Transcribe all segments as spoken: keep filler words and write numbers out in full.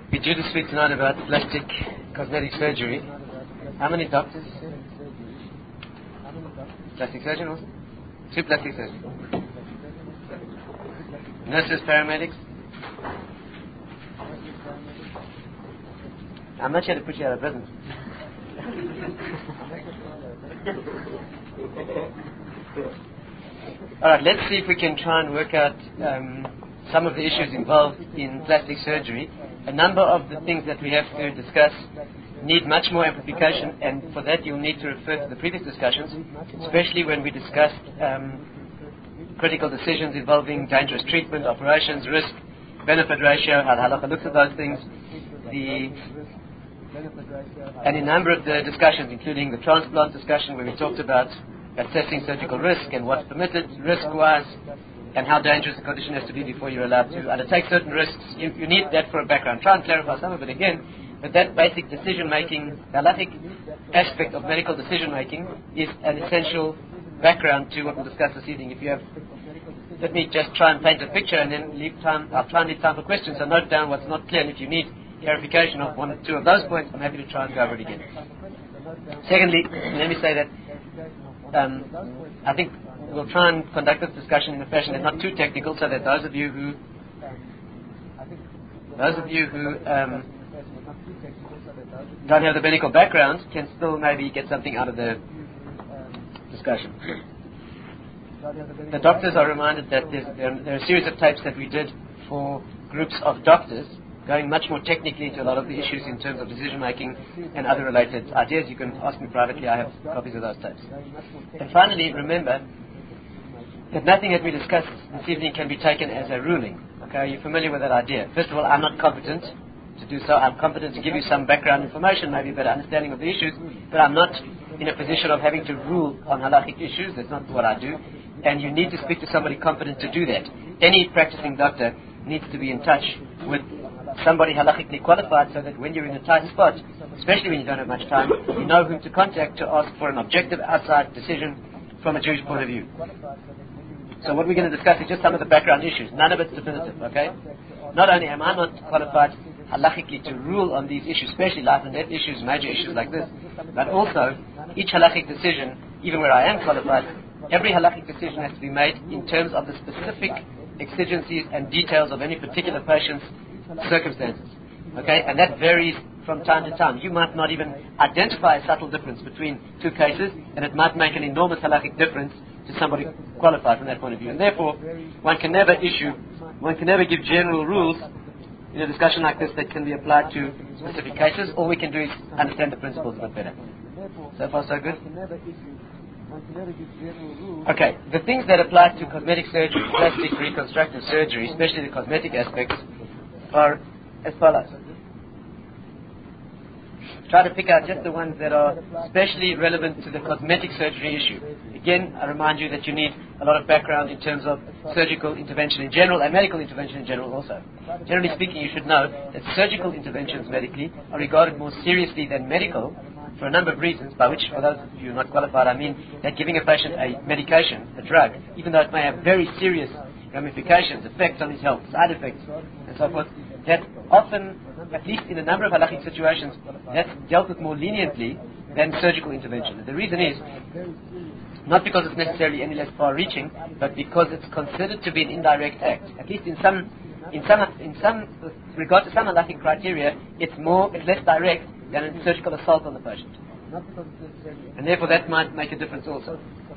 We're due to speak tonight about plastic cosmetic surgery. How many doctors? Plastic surgeon also? Two plastic surgeons. Nurses, paramedics? I'm not here to put you out of business. Alright, let's see if we can try and work out um, some of the issues involved in plastic surgery. A number of the things that we have to discuss need much more amplification, and for that you'll need to refer to the previous discussions, especially when we discussed um, critical decisions involving dangerous treatment, operations, risk, benefit ratio, how the halakha looks at those things, the and a number of the discussions, including the transplant discussion where we talked about assessing surgical risk and what's permitted risk-wise, and how dangerous the condition has to be before you're allowed to undertake certain risks. You, you need that for a background. Try and clarify some of it again, but that basic decision-making, the halakhic aspect of medical decision-making is an essential background to what we'll discuss this evening. If you have, let me just try and paint a picture and then leave time, I'll try and leave time for questions, so note down what's not clear, and if you need clarification of one or two of those points, I'm happy to try and go over it again. Secondly, let me say that um, I think we'll try and conduct this discussion in a fashion that's not too technical, so that those of you who those of you who um, don't have the medical background can still maybe get something out of the discussion. The doctors are reminded that there's, there, there are a series of tapes that we did for groups of doctors, going much more technically into a lot of the issues in terms of decision making and other related ideas. You can ask me privately, I have copies of those tapes. And finally, remember that nothing that we discuss this evening can be taken as a ruling. Okay, are you familiar with that idea? First of all, I'm not competent to do so. I'm competent to give you some background information, maybe a better understanding of the issues, but I'm not in a position of having to rule on halakhic issues. That's not what I do. And you need to speak to somebody competent to do that. Any practicing doctor needs to be in touch with somebody halakhically qualified, so that when you're in a tight spot, especially when you don't have much time, you know whom to contact to ask for an objective outside decision from a Jewish point of view. So what we're going to discuss is just some of the background issues. None of it's definitive, okay? Not only am I not qualified halachically to rule on these issues, especially life and death issues, major issues like this, but also each halachic decision, even where I am qualified, every halachic decision has to be made in terms of the specific exigencies and details of any particular patient's circumstances. Okay, and that varies from time to time. You might not even identify a subtle difference between two cases, and it might make an enormous halakhic difference to somebody qualified from that point of view. And therefore, one can never issue, one can never give general rules in a discussion like this that can be applied to specific cases. All we can do is understand the principles a bit better. So far, so good? Okay, the things that apply to cosmetic surgery, plastic reconstructive surgery, especially the cosmetic aspects, are as follows. Try to pick out just the ones that are especially relevant to the cosmetic surgery issue. Again, I remind you that you need a lot of background in terms of surgical intervention in general and medical intervention in general also. Generally speaking, you should know that surgical interventions medically are regarded more seriously than medical for a number of reasons, by which, for those of you who are not qualified, I mean that giving a patient a medication, a drug, even though it may have very serious ramifications, effects on his health, side effects, and so forth, that often, at least in a number of halakhic situations, that's dealt with more leniently than surgical intervention. And the reason is, not because it's necessarily any less far-reaching, but because it's considered to be an indirect act. At least in some, in some, in some, with regard to some halakhic criteria, it's more, it's less direct than a surgical assault on the patient. And therefore that might make a difference also.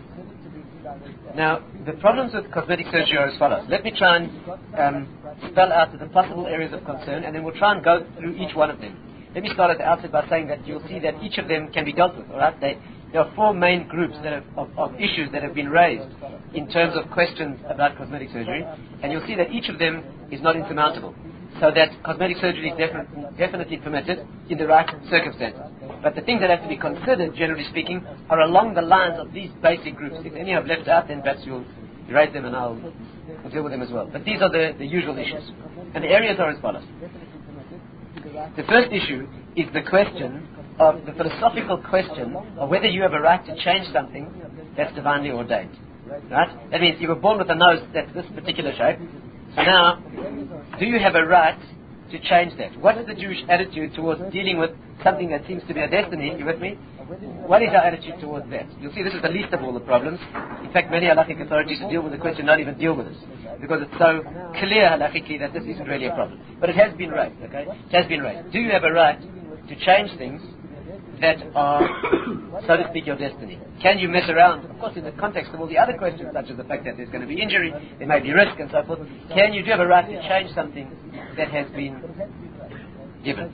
Now, the problems with cosmetic surgery are as follows. Let me try and um, spell out the possible areas of concern, and then we'll try and go through each one of them. Let me start at the outset by saying that you'll see that each of them can be dealt with, all right? They, there are four main groups that have, of, of issues that have been raised in terms of questions about cosmetic surgery, and you'll see that each of them is not insurmountable. So that cosmetic surgery is definitely, definitely permitted in the right circumstances. But the things that have to be considered, generally speaking, are along the lines of these basic groups. If any I've left out, then perhaps you'll erase them and I'll, I'll deal with them as well. But these are the, the usual issues. And the areas are as follows. The first issue is the question of the philosophical question of whether you have a right to change something that's divinely ordained. Right? That means you were born with a nose that's this particular shape. So now, do you have a right to change that? What is the Jewish attitude towards dealing with something that seems to be a destiny? You with me? What is our attitude towards that? You'll see this is the least of all the problems. In fact, many halakhic authorities who deal with the question don't even deal with this, because it's so clear halakhically that this isn't really a problem. But it has been raised, okay? It has been raised. Do you have a right to change things that are, so to speak, your destiny? Can you mess around, of course, in the context of all the other questions, such as the fact that there's going to be injury, there may be risk, and so forth? Can you do you have a right to change something that has been given?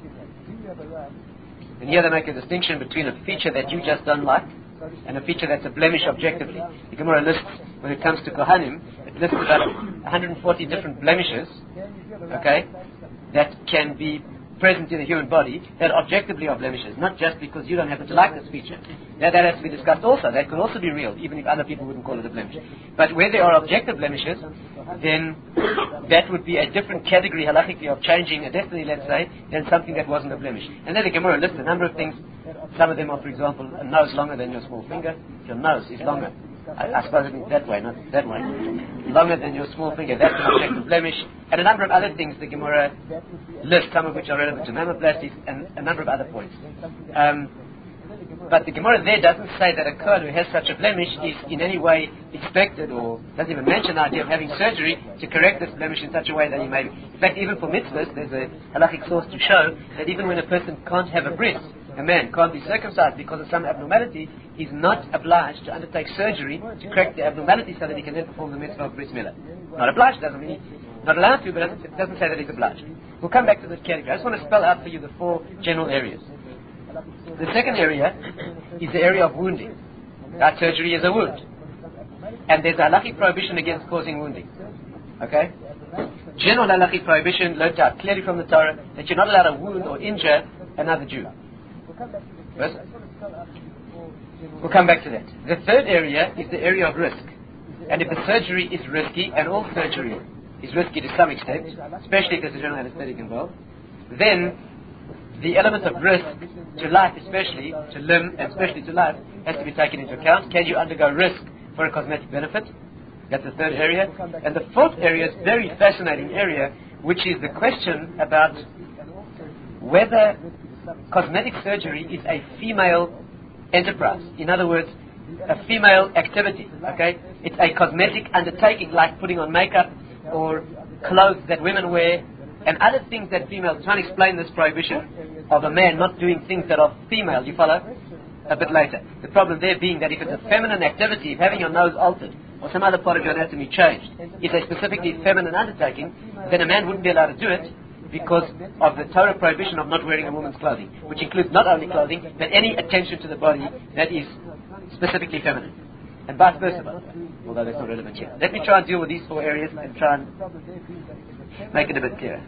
And here they make a distinction between a feature that you just don't like and a feature that's a blemish objectively. The Gemara lists, when it comes to Kohanim, it lists about one hundred forty different blemishes, okay, that can be present in the human body that objectively are blemishes, not just because you don't happen to like this feature. That, that has to be discussed also. That could also be real, even if other people wouldn't call it a blemish. But where there are objective blemishes, then that would be a different category halachically of changing a destiny, let's say, than something that wasn't a blemish. And then the Gemara lists a number of things. Some of them are, for example, a nose longer than your small finger. Your nose is longer. I, I suppose it means that way, not that way. Longer than your small finger, that's an objective blemish. And a number of other things the Gemara lists, some of which are relevant to mammoplasties, and a number of other points. Um, but the Gemara there doesn't say that a Kohen who has such a blemish is in any way expected, or doesn't even mention the idea of having surgery to correct this blemish in such a way that he may be. In fact, even for mitzvahs, there's a halachic source to show that even when a person can't have a bris, a man can't be circumcised because of some abnormality, he's not obliged to undertake surgery to correct the abnormality so that he can then perform the mitzvah of bris milah. Not obliged doesn't mean he's not allowed to, but it doesn't say that he's obliged. We'll come back to this category. I just want to spell out for you the four general areas. The second area is the area of wounding. That surgery is a wound. And there's a halachic prohibition against causing wounding. Okay? General halachic prohibition learned out clearly from the Torah that you're not allowed to wound or injure another Jew. Yes? We'll come back to that. The third area is the area of risk. And if the surgery is risky, and all surgery is risky to some extent, especially if there's a general anesthetic involved, then the element of risk to life, especially to limb and especially to life, has to be taken into account. Can you undergo risk for a cosmetic benefit? That's the third area. And the fourth area is a very fascinating area, which is the question about whether cosmetic surgery is a female enterprise. In other words, a female activity. Okay? It's a cosmetic undertaking, like putting on makeup or clothes that women wear and other things that females. Trying to explain this prohibition of a man not doing things that are female. You follow? A bit later. The problem there being that if it's a feminine activity, if having your nose altered or some other part of your anatomy changed is a specifically feminine undertaking, then a man wouldn't be allowed to do it because of the Torah prohibition of not wearing a woman's clothing, which includes not only clothing, but any attention to the body that is specifically feminine. And vice versa, by the way, although that's not relevant here. Let me try and deal with these four areas and try and make it a bit clearer.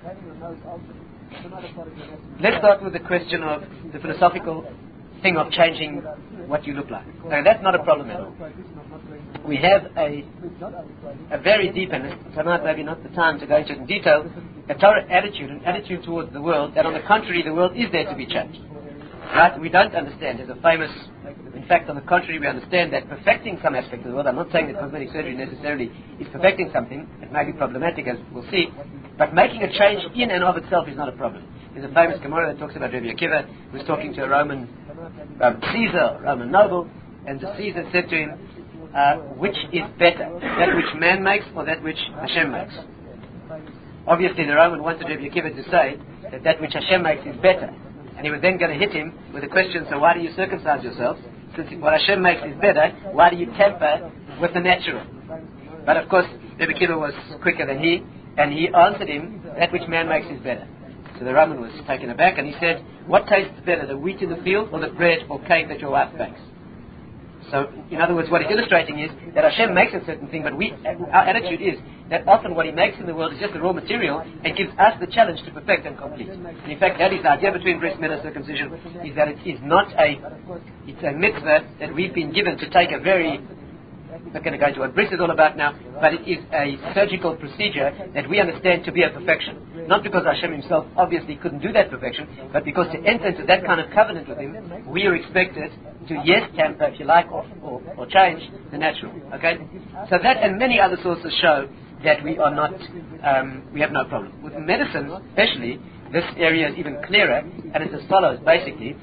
Let's start with the question of the philosophical thing of changing what you look like. Now, that's not a problem at all. We have a a very deep, and tonight maybe not the time to go into it in detail, a Torah attitude, an attitude towards the world, that on the contrary, the world is there to be changed. Right? We don't understand. There's a famous, in fact, on the contrary, we understand that perfecting some aspect of the world, I'm not saying that cosmetic surgery necessarily is perfecting something, it may be problematic as we'll see, but making a change in and of itself is not a problem. There's a famous Gemara that talks about Rabbi Akiva, who was talking to a Roman um, Caesar, Roman noble, and the Caesar said to him, uh, which is better, that which man makes or that which Hashem makes? Obviously the Roman wanted Rabbi Akiva to say that that which Hashem makes is better. And he was then going to hit him with the question, so why do you circumcise yourself? Since what Hashem makes is better, why do you tamper with the natural? But of course, Rabbi Akiva was quicker than he, and he answered him, that which man makes is better. So the Roman was taken aback, and he said, what tastes better, the wheat in the field or the bread or cake that your wife bakes? So, in other words, what he's illustrating is that Hashem makes a certain thing, but we, our attitude is that often what he makes in the world is just the raw material and gives us the challenge to perfect and complete. And in fact, that is the idea between bris milah circumcision, is that it is not a, it's a mitzvah that we've been given to take a very, I'm not going to go into what bris is all about now, but it is a surgical procedure that we understand to be a perfection. Not because Hashem himself obviously couldn't do that perfection, but because to enter into that kind of covenant with him, we are expected to, yes, tamper, if you like, or, or, or change the natural. Okay? So that and many other sources show that we are not, um, we have no problem. With medicine, especially, this area is even clearer, and it's as follows, basically,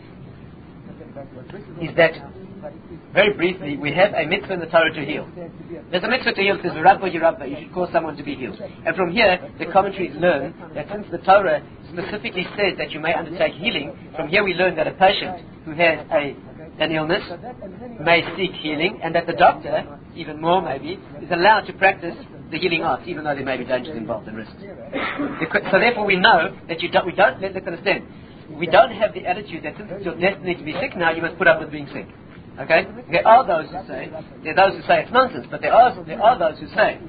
is that, very briefly, we have a mitzvah in the Torah to heal. There's a mitzvah to heal, it says, Rabba Yerabba, you should cause someone to be healed. And from here, the commentaries learn that since the Torah specifically says that you may undertake healing, from here we learn that a patient who has a an illness may seek healing, and that the doctor, even more maybe, is allowed to practice the healing arts, even though there may be dangers involved and risks. So therefore we know that you don't, we don't, let, let's understand, we don't have the attitude that since it's your destiny to be sick now, you must put up with being sick. Okay? There are those who say, there are those who say it's nonsense, but there are, there are those who say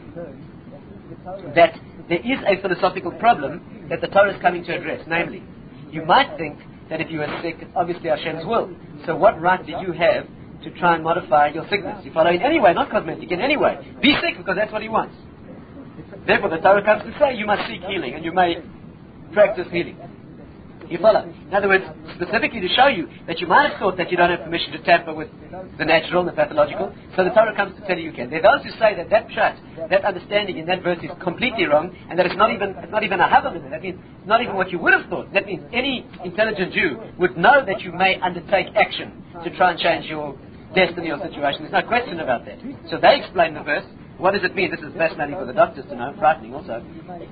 that there is a philosophical problem that the Torah is coming to address. Namely, you might think that if you are sick, it's obviously Hashem's will. So what right do you have to try and modify your sickness? You follow in any way, not cosmetic, in any way. Be sick because that's what He wants. Therefore the Torah comes to say you must seek healing and you may practice healing. You follow? In other words, specifically to show you that you might have thought that you don't have permission to tamper with the natural and the pathological, so the Torah comes to tell you you can. There are those who say that that pshat, that understanding in that verse is completely wrong, and that it's not even it's not even a havel in it. That means it's not even what you would have thought. That means any intelligent Jew would know that you may undertake action to try and change your destiny or situation. There's no question about that. So they explain the verse. What does it mean? This is fascinating for the doctors to know, frightening also.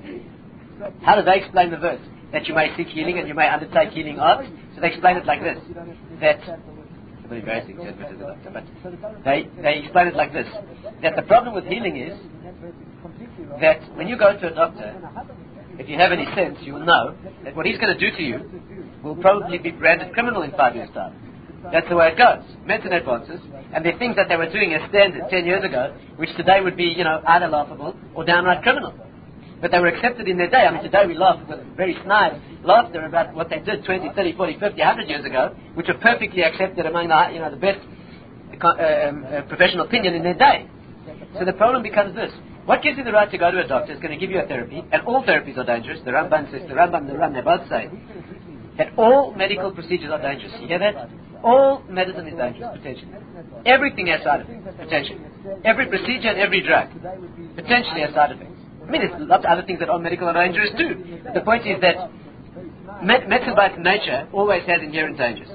How do they explain the verse? That you may seek healing and you may undertake healing arts. So they explain it like this. That, it's a very embarrassing statement as a doctor, but they, they explain it like this. That the problem with healing is that when you go to a doctor, if you have any sense, you will know that what he's going to do to you will probably be branded criminal in five years' time. That's the way it goes. Medicine advances, and the things that they were doing as standard ten years ago, which today would be, you know, either laughable or downright criminal. But they were accepted in their day. I mean, today we laugh with very snide laughter about what they did twenty, thirty, forty, fifty, one hundred years ago, which were perfectly accepted among the, you know, the best uh, um, uh, professional opinion in their day. So the problem becomes this. What gives you the right to go to a doctor is going to give you a therapy, and all therapies are dangerous. The Ramban says, the Rambam and the Ram, they both say that all medical procedures are dangerous. You hear that? All medicine is dangerous, potentially. Everything has side effects, potentially. Every procedure and every drug, potentially has side effects. I mean, there's lots of other things that are medical and dangerous too. But the point is that med- medicine by its nature always has inherent dangers.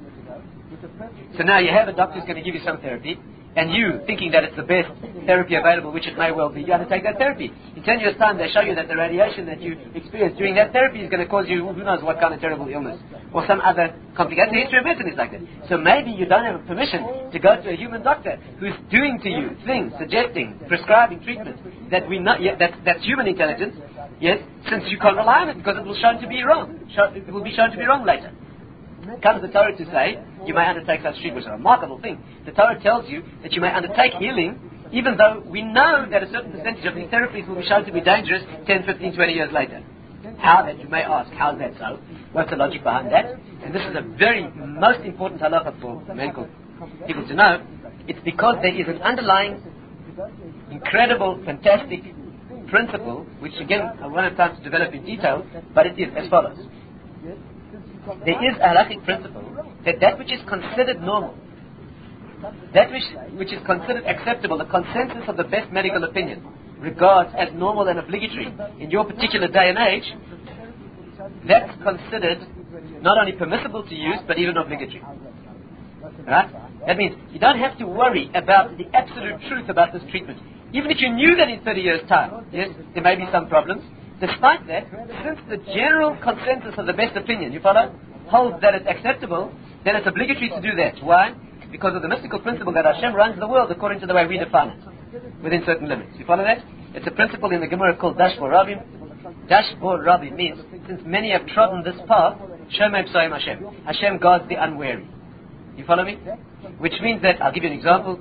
So now you have a doctor who's going to give you some therapy, and you, thinking that it's the best therapy available, which it may well be, you undertake that therapy. In ten years' time, they show you that the radiation that you experience during that therapy is going to cause you who knows what kind of terrible illness, or some other complication. The history of medicine is like that. So maybe you don't have permission to go to a human doctor who's doing to you things, suggesting, prescribing treatment that we not yet, that, that's human intelligence, yes, since you can't rely on it because it will shown to be wrong. Show, it will be shown to be wrong later. Comes the Torah to say you may undertake such treatment, which is a remarkable thing. The Torah tells you that you may undertake healing, even though we know that a certain percentage of these therapies will be shown to be dangerous ten, fifteen, twenty years later. How that, you may ask, how is that so? What's the logic behind that? And this is a very most important halacha for medical people to know. It's because there is an underlying, incredible, fantastic principle, which again I won't have time to develop in detail, but it is as follows. There is a halachic principle that that which is considered normal, that which, which is considered acceptable, the consensus of the best medical opinion regards as normal and obligatory in your particular day and age, that's considered not only permissible to use, but even obligatory. Right? That means you don't have to worry about the absolute truth about this treatment. Even if you knew that in thirty years' time, yes, there may be some problems. Despite that, since the general consensus of the best opinion, you follow, holds that it's acceptable, then it's obligatory to do that. Why? Because of the mystical principle that Hashem runs the world according to the way we define it, within certain limits. You follow that? It's a principle in the Gemara called Dashbor Rabim. Dashbor Rabim means, since many have trodden this path, Shomei Psoim Hashem. Hashem guards the unwary. You follow me? Which means that, I'll give you an example.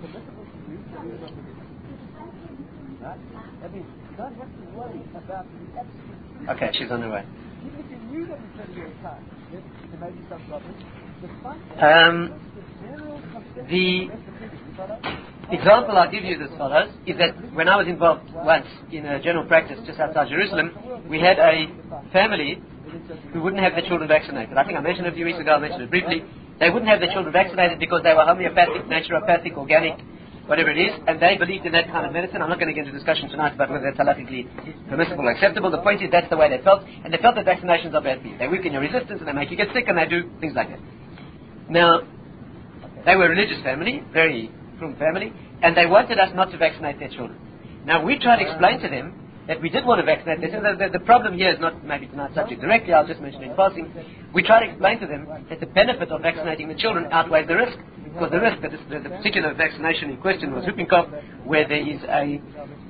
Okay, she's on her way. Um, the example I'll give you as follows is that when I was involved once in a general practice just outside Jerusalem, we had a family who wouldn't have their children vaccinated. I think I mentioned it a few weeks ago, I mentioned it briefly. They wouldn't have their children vaccinated because they were homeopathic, naturopathic, organic, whatever it is, and they believed in that kind of medicine. I'm not going to get into discussion tonight about whether that's halakhically permissible or acceptable. The point is that's the way they felt, and they felt that vaccinations are bad for you. They weaken your resistance, and they make you get sick, and they do things like that. Now, they were a religious family, very frum family, and they wanted us not to vaccinate their children. Now, we tried to explain to them that we did want to vaccinate their children. The, the, the problem here is not maybe tonight's subject directly, I'll just mention it in passing. We tried to explain to them that the benefit of vaccinating the children outweighs the risk. Because the risk, that is, the, the particular vaccination in question was whooping cough, where there is a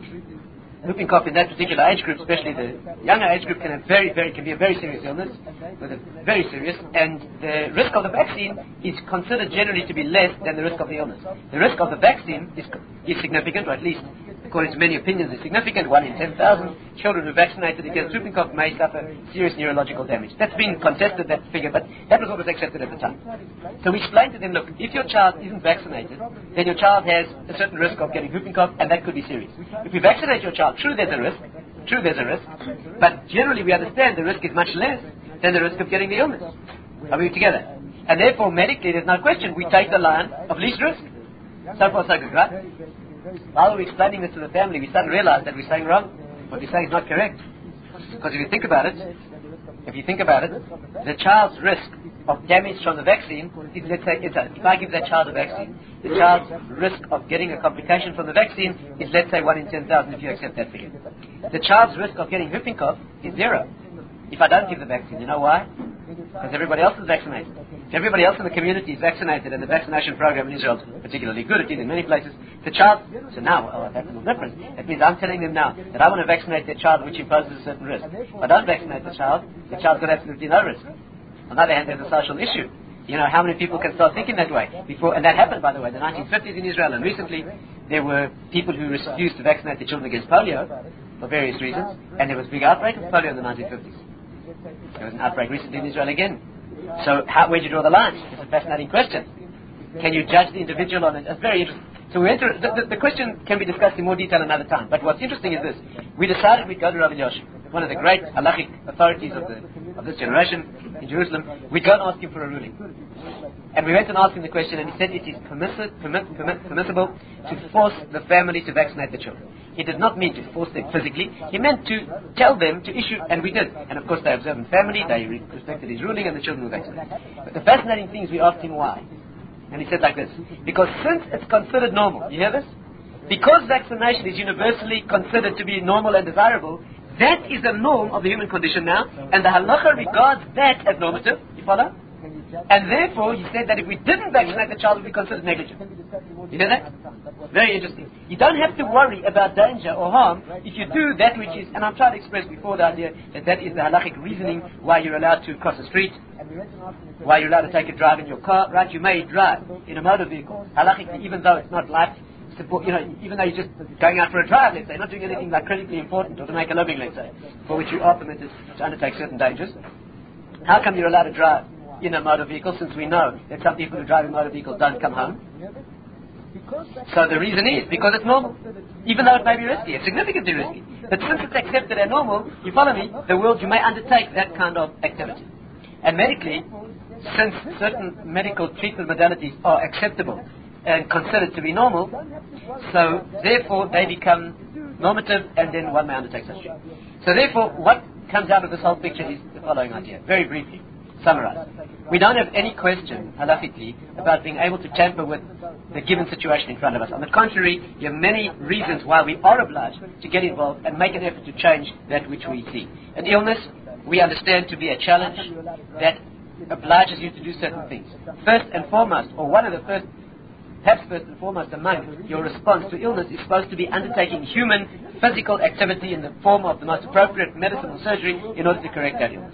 whooping cough in that particular age group, especially the younger age group, can have very, very, can be a very serious illness, with a very serious, and the risk of the vaccine is considered generally to be less than the risk of the illness. The risk of the vaccine is, is significant, or at least, according to many opinions, is significant. One in ten thousand children who are vaccinated against whooping cough may suffer serious neurological damage. That's been contested, that figure, but that was what was accepted at the time. So we explained to them, look, if your child isn't vaccinated, then your child has a certain risk of getting whooping cough, and that could be serious. If you vaccinate your child, true there's a risk, true there's a risk, but generally we understand the risk is much less than the risk of getting the illness. Are we together? And therefore, medically, there's no question, we take the line of least risk. So far, so good, right? While we were explaining this to the family, we suddenly realized that we're saying wrong. What we're saying is not correct. Because if you think about it, if you think about it, the child's risk of damage from the vaccine is, let's say, if I give that child a vaccine, the child's risk of getting a complication from the vaccine is, let's say, one in ten thousand if you accept that figure. The child's risk of getting whooping cough is zero if I don't give the vaccine. You know why? Because everybody else is vaccinated. If everybody else in the community is vaccinated, and the vaccination program in Israel is particularly good, it is in many places, the child, so now, oh, that's a little different. It means I'm telling them now that I want to vaccinate their child, which imposes a certain risk. If I don't vaccinate the child, the child's got absolutely no risk. On the other hand, there's a social issue. You know, how many people can start thinking that way? Before, and that happened, by the way, in the nineteen fifties in Israel, and recently there were people who refused to vaccinate their children against polio for various reasons, and there was a big outbreak of polio in the nineteen fifties. There was an outbreak recently in Israel again. So how, where do you draw the line? It's a fascinating question. Can you judge the individual on it? It's very interesting. So we enter, the, the, the question can be discussed in more detail another time. But what's interesting is this. We decided we'd go to Rabbi Elyashiv, one of the great halachic authorities of, the, of this generation in Jerusalem. We'd go and ask him for a ruling. And we went and asked him the question, and he said it is permissible, permit, permit, permissible to force the family to vaccinate the children. He did not mean to force them physically. He meant to tell them to issue, and we did. And of course they observed family, they respected his ruling, and the children were vaccinated. But the fascinating thing is we asked him why. And he said like this, because since it's considered normal, you hear this? Because vaccination is universally considered to be normal and desirable, that is the norm of the human condition now, and the halacha regards that as normative. You follow? And therefore, he said that if we didn't vaccinate the child, it would be considered negligent. You hear that? Very interesting. You don't have to worry about danger or harm if you do that which is, and I've tried to express before the idea that that is the halachic reasoning why you're allowed to cross the street, why you're allowed to take a drive in your car, right? You may drive in a motor vehicle, halachically, even though it's not life support, you know, even though you're just going out for a drive, let's say, not doing anything like critically important or to make a living, let's say, for which you are permitted to undertake certain dangers. How come you're allowed to drive in a motor vehicle, since we know that some people who drive in motor vehicles don't come home? So the reason is because it's normal, even though it may be risky, it's significantly risky. But since it's accepted as normal, you follow me, the world, you may undertake that kind of activity. And medically, since certain medical treatment modalities are acceptable and considered to be normal, so therefore they become normative, and then one may undertake such treatment. So therefore, what comes out of this whole picture is the following idea, very briefly summarized. We don't have any question, halakhically, about being able to tamper with the given situation in front of us. On the contrary, there are many reasons why we are obliged to get involved and make an effort to change that which we see. An illness, we understand to be a challenge that obliges you to do certain things. First and foremost, or one of the first, perhaps first and foremost among your response to illness is supposed to be undertaking human physical activity in the form of the most appropriate medicinal surgery in order to correct that illness.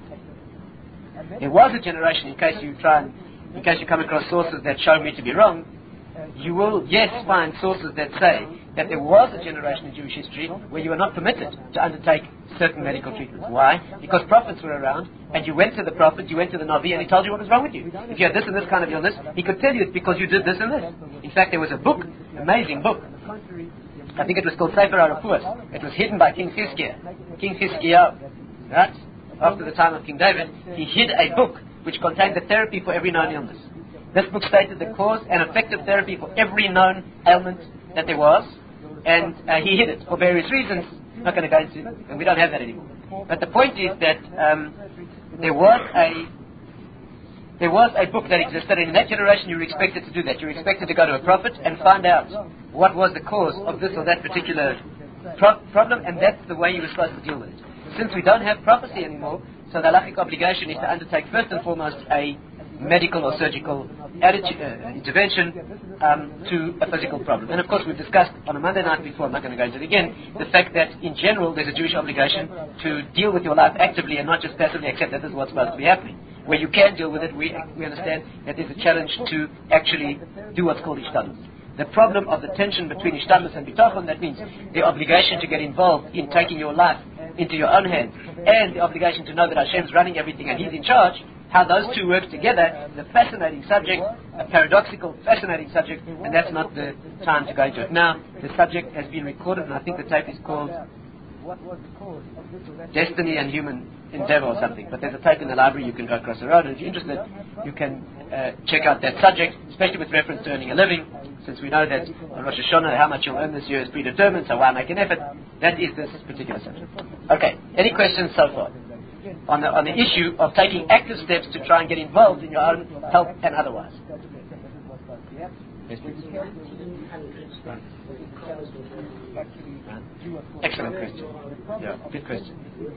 There was a generation, in case you try and, in case you come across sources that show me to be wrong, you will, yes, find sources that say that there was a generation in Jewish history where you were not permitted to undertake certain medical treatments. Why? Because prophets were around, and you went to the prophet, you went to the Navi, and he told you what was wrong with you. If you had this and this kind of illness, he could tell you it's because you did this and this. In fact, there was a book, amazing book. I think it was called Sefer HaRafuos. It was hidden by King Chizkiah. King Chizkiah, right? After the time of King David, he hid a book which contained the therapy for every known illness. This book stated the cause and effective therapy for every known ailment that there was, and uh, he hid it for various reasons. I'm not going to go into, and we don't have that anymore. But the point is that um, there was a there was a book that existed, and in that generation you were expected to do that. You were expected to go to a prophet and find out what was the cause of this or that particular pro- problem, and that's the way you were supposed to deal with it. Since we don't have prophecy anymore, so the halachic obligation is to undertake first and foremost a medical or surgical attitude, uh, intervention um, to a physical problem. And of course we've discussed on a Monday night before, I'm not going to go into it again, the fact that in general there's a Jewish obligation to deal with your life actively and not just passively accept that this is what's supposed to be happening. Where you can deal with it, we, we understand that there's a challenge to actually do what's called ishtadlus. The problem of the tension between ishtadlus and bitachon, that means the obligation to get involved in taking your life into your own hands, and the obligation to know that Hashem's running everything and He's in charge, how those two work together is a fascinating subject, a paradoxical, fascinating subject, and that's not the time to go into it. Now, the subject has been recorded, and I think the tape is called Destiny and Human Endeavor or something. But there's a tape in the library, you can go across the road, and if you're interested, you can uh, check out that subject, especially with reference to earning a living, since we know that on Rosh Hashanah, how much you'll earn this year is predetermined, so why make an effort? That is this particular subject. Okay, any questions so far? On the, on the issue of taking active steps to try and get involved in your own health and otherwise. Yes, please. Excellent question. Yeah, good question.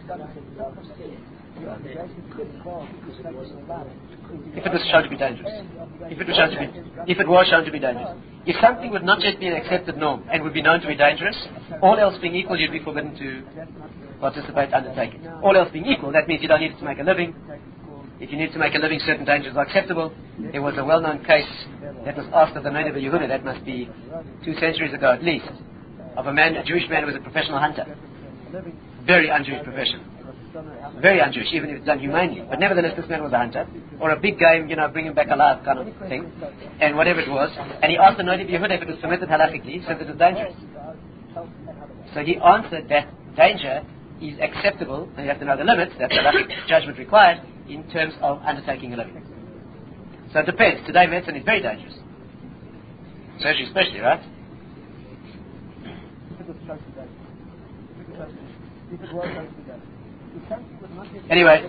If it was shown to be dangerous. If it was shown to be, if it was shown to be dangerous. If something would not yet be an accepted norm and would be known to be dangerous, all else being equal, you'd be forbidden to participate, undertake it. All else being equal, that means you don't need it to make a living. If you need to make a living, certain dangers are acceptable. There was a well-known case that was asked of the Noda B'Yehuda, that must be two centuries ago at least, of a man, a Jewish man who was a professional hunter. Very un-Jewish profession. Very un-Jewish, even if it's done humanely. But nevertheless, this man was a hunter. Or a big game, you know, bring him back alive kind of thing. And whatever it was. And he asked the Noda B'Yehuda if it was permitted halakhically, since it was dangerous. So he answered that danger is acceptable, and you have to know the limits, that's the halakhic judgment required, in terms of undertaking a living. So it depends. Today medicine is very dangerous. Surgery especially, right? Anyway,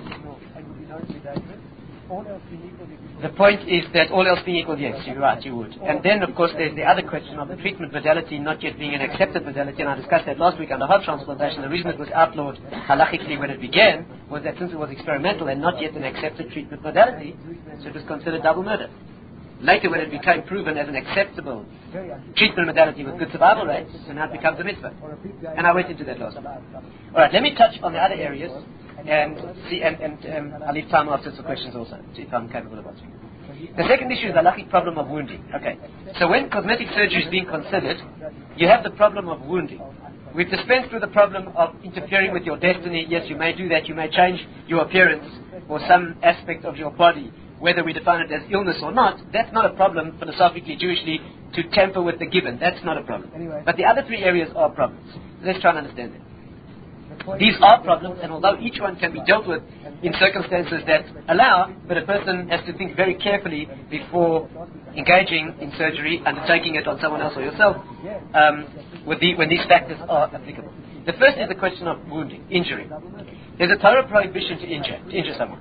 the point is that all else being equal, yes, you're right, you would. And then, of course, there's the other question of the treatment modality not yet being an accepted modality, and I discussed that last week under heart transplantation. The reason it was outlawed halachically when it began was that since it was experimental and not yet an accepted treatment modality, so it was considered double murder. Later, when it became proven as an acceptable treatment modality with good survival rates, so now it becomes a mitzvah. And I went into that last week. Alright, let me touch on the other areas and see, and, and um, I'll leave time afterwards for questions also, see if I'm capable of answering. The second issue is the halakhic problem of wounding. Okay, so when cosmetic surgery is being considered, you have the problem of wounding. We've dispensed with the problem of interfering with your destiny. Yes, you may do that. You may change your appearance or some aspect of your body, whether we define it as illness or not. That's not a problem philosophically, Jewishly, to tamper with the given. That's not a problem. But the other three areas are problems. Let's try and understand them. These are problems, and although each one can be dealt with in circumstances that allow, but a person has to think very carefully before engaging in surgery, undertaking it on someone else or yourself, um, with the, when these factors are applicable. The first is the question of wounding, injury. There's a Torah prohibition to injure, to injure someone.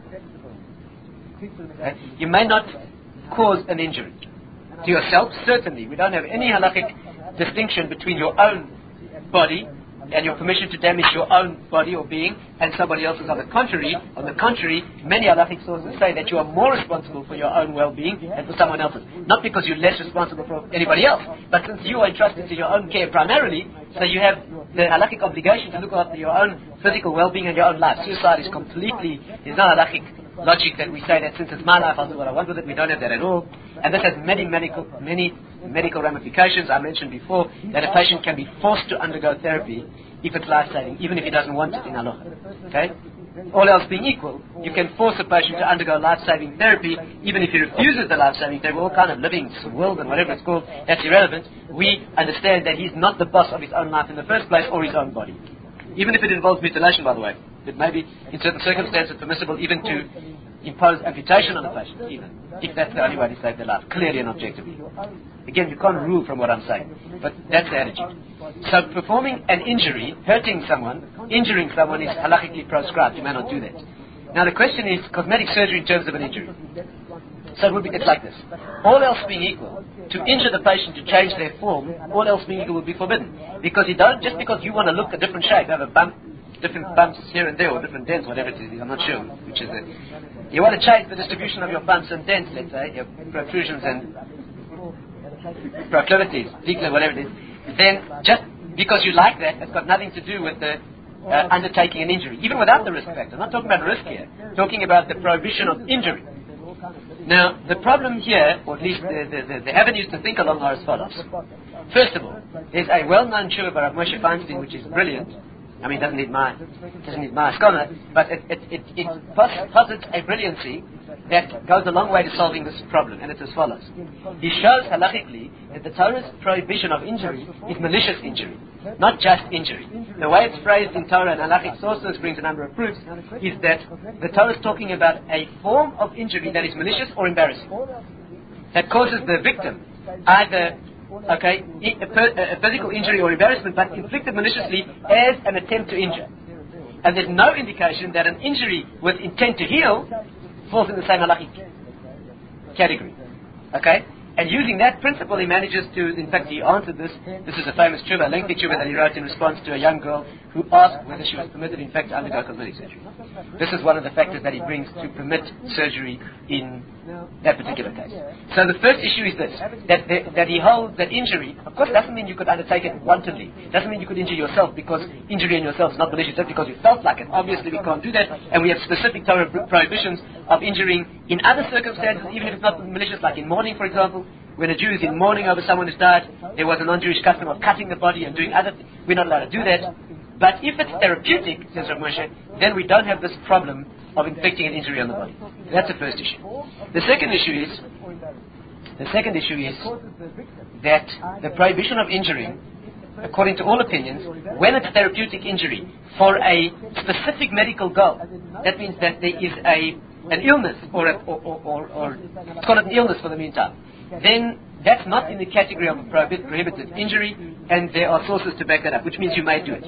Okay? You may not cause an injury to yourself, certainly. We don't have any halakhic distinction between your own body and your permission to damage your own body or being and somebody else's. On the contrary, on the contrary, many halakhic sources say that you are more responsible for your own well-being than for someone else's. Not because you're less responsible for anybody else, but since you are entrusted to your own care primarily, so you have the halakhic obligation to look after your own physical well-being and your own life. Suicide is completely, there's no halakhic logic that we say that since it's my life, I'll do what I want with it. We don't have that at all. And this has many medical, many medical ramifications. I mentioned before that a patient can be forced to undergo therapy if it's life-saving, even if he doesn't want it in halacha. Okay? All else being equal, you can force a patient to undergo life-saving therapy, even if he refuses the life-saving therapy, all kind of living wills and whatever it's called, that's irrelevant. We understand that he's not the boss of his own life in the first place or his own body. Even if it involves mutilation, by the way. It may be, in certain circumstances, permissible even to impose amputation on the patient, even, if that's the only way to save their life, clearly and objectively. Again, you can't rule from what I'm saying, but that's the attitude. So performing an injury, hurting someone, injuring someone is halakhically proscribed. You may not do that. Now the question is cosmetic surgery in terms of an injury. So it would be, it's like this. All else being equal, to injure the patient to change their form, all else being equal would be forbidden. Because you don't, just because you want to look a different shape, have a bump, different bumps here and there, or different dents, whatever it is, I'm not sure which is it. You want to change the distribution of your bumps and dents, let's say, your protrusions and proclivities, decline, whatever it is, then just because you like that, it's got nothing to do with the uh, undertaking an injury, even without the risk factor. I'm not talking about risk here, talking about the prohibition of injury. Now, the problem here, or at least the, the, the, the avenues to think along are as follows. First of all, there's a well-known tshuva by Rav Moshe Feinstein, which is brilliant. I mean, it doesn't need my, doesn't need my scholar, but it, it, it, it posits a brilliancy that goes a long way to solving this problem, and it's as follows. He shows halachically that the Torah's prohibition of injury is malicious injury, not just injury. The way it's phrased in Torah and halachic sources brings a number of proofs, is that the Torah is talking about a form of injury that is malicious or embarrassing, that causes the victim either okay, a, per, a physical injury or embarrassment, but inflicted maliciously as an attempt to injure. And there's no indication that an injury with intent to heal falls in the same halachic category. Okay? And using that principle, he manages to, in fact, he answered this. This is a famous tshuva, a lengthy tshuva that he wrote in response to a young girl who asked whether she was permitted, in fact, to undergo cosmetic surgery. This is one of the factors that he brings to permit surgery in that particular case. So the first issue is this, that, the, that he holds that injury, of course, doesn't mean you could undertake it wantonly. Doesn't mean you could injure yourself, because injury in yourself is not malicious just because you felt like it. Obviously, we can't do that, and we have specific Torah prohibitions of injuring in other circumstances, even if it's not malicious, like in mourning, for example. When a Jew is in mourning over someone who's died, there was a non-Jewish custom of cutting the body and doing other things. We're not allowed to do that. But if it's therapeutic, says Rav Moshe, then we don't have this problem of inflicting an injury on the body. That's the first issue. The second issue is, the second issue is that the prohibition of injuring, according to all opinions, when it's therapeutic injury for a specific medical goal, that means that there is a an illness, or, a, or, or, or, or let's call it an illness for the meantime, then that's not in the category of a prohibit, prohibited injury, and there are sources to back that up, which means you may do it.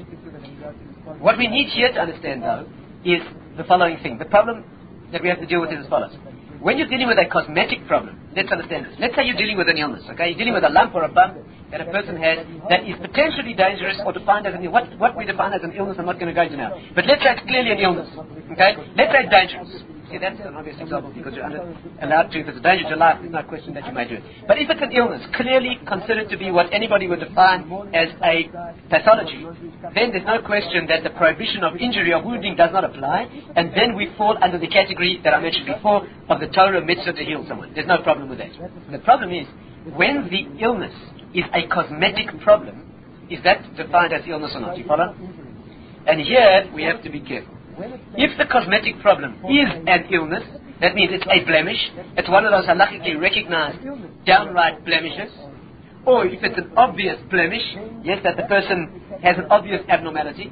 What we need here to understand, though, is the following thing. The problem that we have to deal with is as follows. When you're dealing with a cosmetic problem, let's understand this. Let's say you're dealing with an illness, okay? You're dealing with a lump or a bump that a person has that is potentially dangerous or defined as an illness. What, what we define as an illness, I'm not going to go into now. But let's say it's clearly an illness, okay? Let's say it's dangerous. See, that's an obvious example because you're under, allowed to, if it's a danger to life, there's no question that you may do it. But if it's an illness, clearly considered to be what anybody would define as a pathology, then there's no question that the prohibition of injury or wounding does not apply, and then we fall under the category that I mentioned before of the Torah mitzvah to heal someone. There's no problem with that. The problem is, when the illness is a cosmetic problem, is that defined as illness or not? Do you follow? And here, we have to be careful. If the cosmetic problem is an illness, that means it's a blemish, it's one of those halachically recognized downright blemishes, or if it's an obvious blemish, yes, that the person has an obvious abnormality,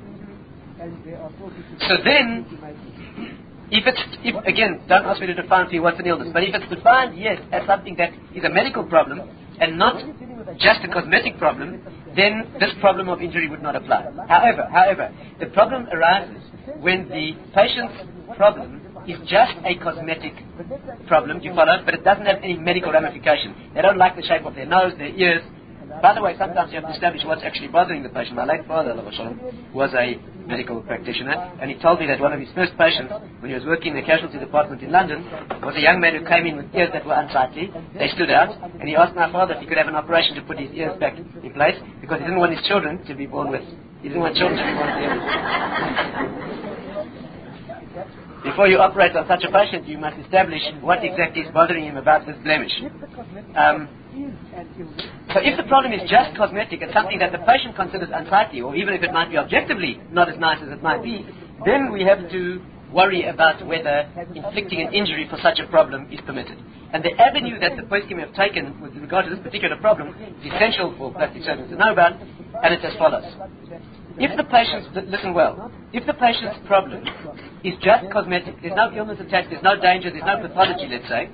so then, if it's, if, again, don't ask me to define for you what's an illness, but if it's defined, yes, as something that is a medical problem, and not just a cosmetic problem, then this problem of injury would not apply. However, however, the problem arises when the patient's problem is just a cosmetic problem, do you follow? But it doesn't have any medical ramification. They don't like the shape of their nose, their ears. By the way, sometimes you have to establish what's actually bothering the patient. My late father, was a medical practitioner, and he told me that one of his first patients, when he was working in the casualty department in London, was a young man who came in with ears that were unsightly. They stood out, and he asked my father if he could have an operation to put his ears back in place, because he didn't want his children to be born with, he didn't want children to be born with ears. Before you operate on such a patient, you must establish what exactly is bothering him about this blemish. Um, so if the problem is just cosmetic, it's something that the patient considers unsightly, or even if it might be objectively not as nice as it might be, then we have to worry about whether inflicting an injury for such a problem is permitted. And the avenue that the poskim have taken with regard to this particular problem is essential for plastic surgeons to know about, and it's as follows. If the patient's, listen well, if the patient's problem is just cosmetic, there's no illness attached, there's no danger, there's no pathology, let's say,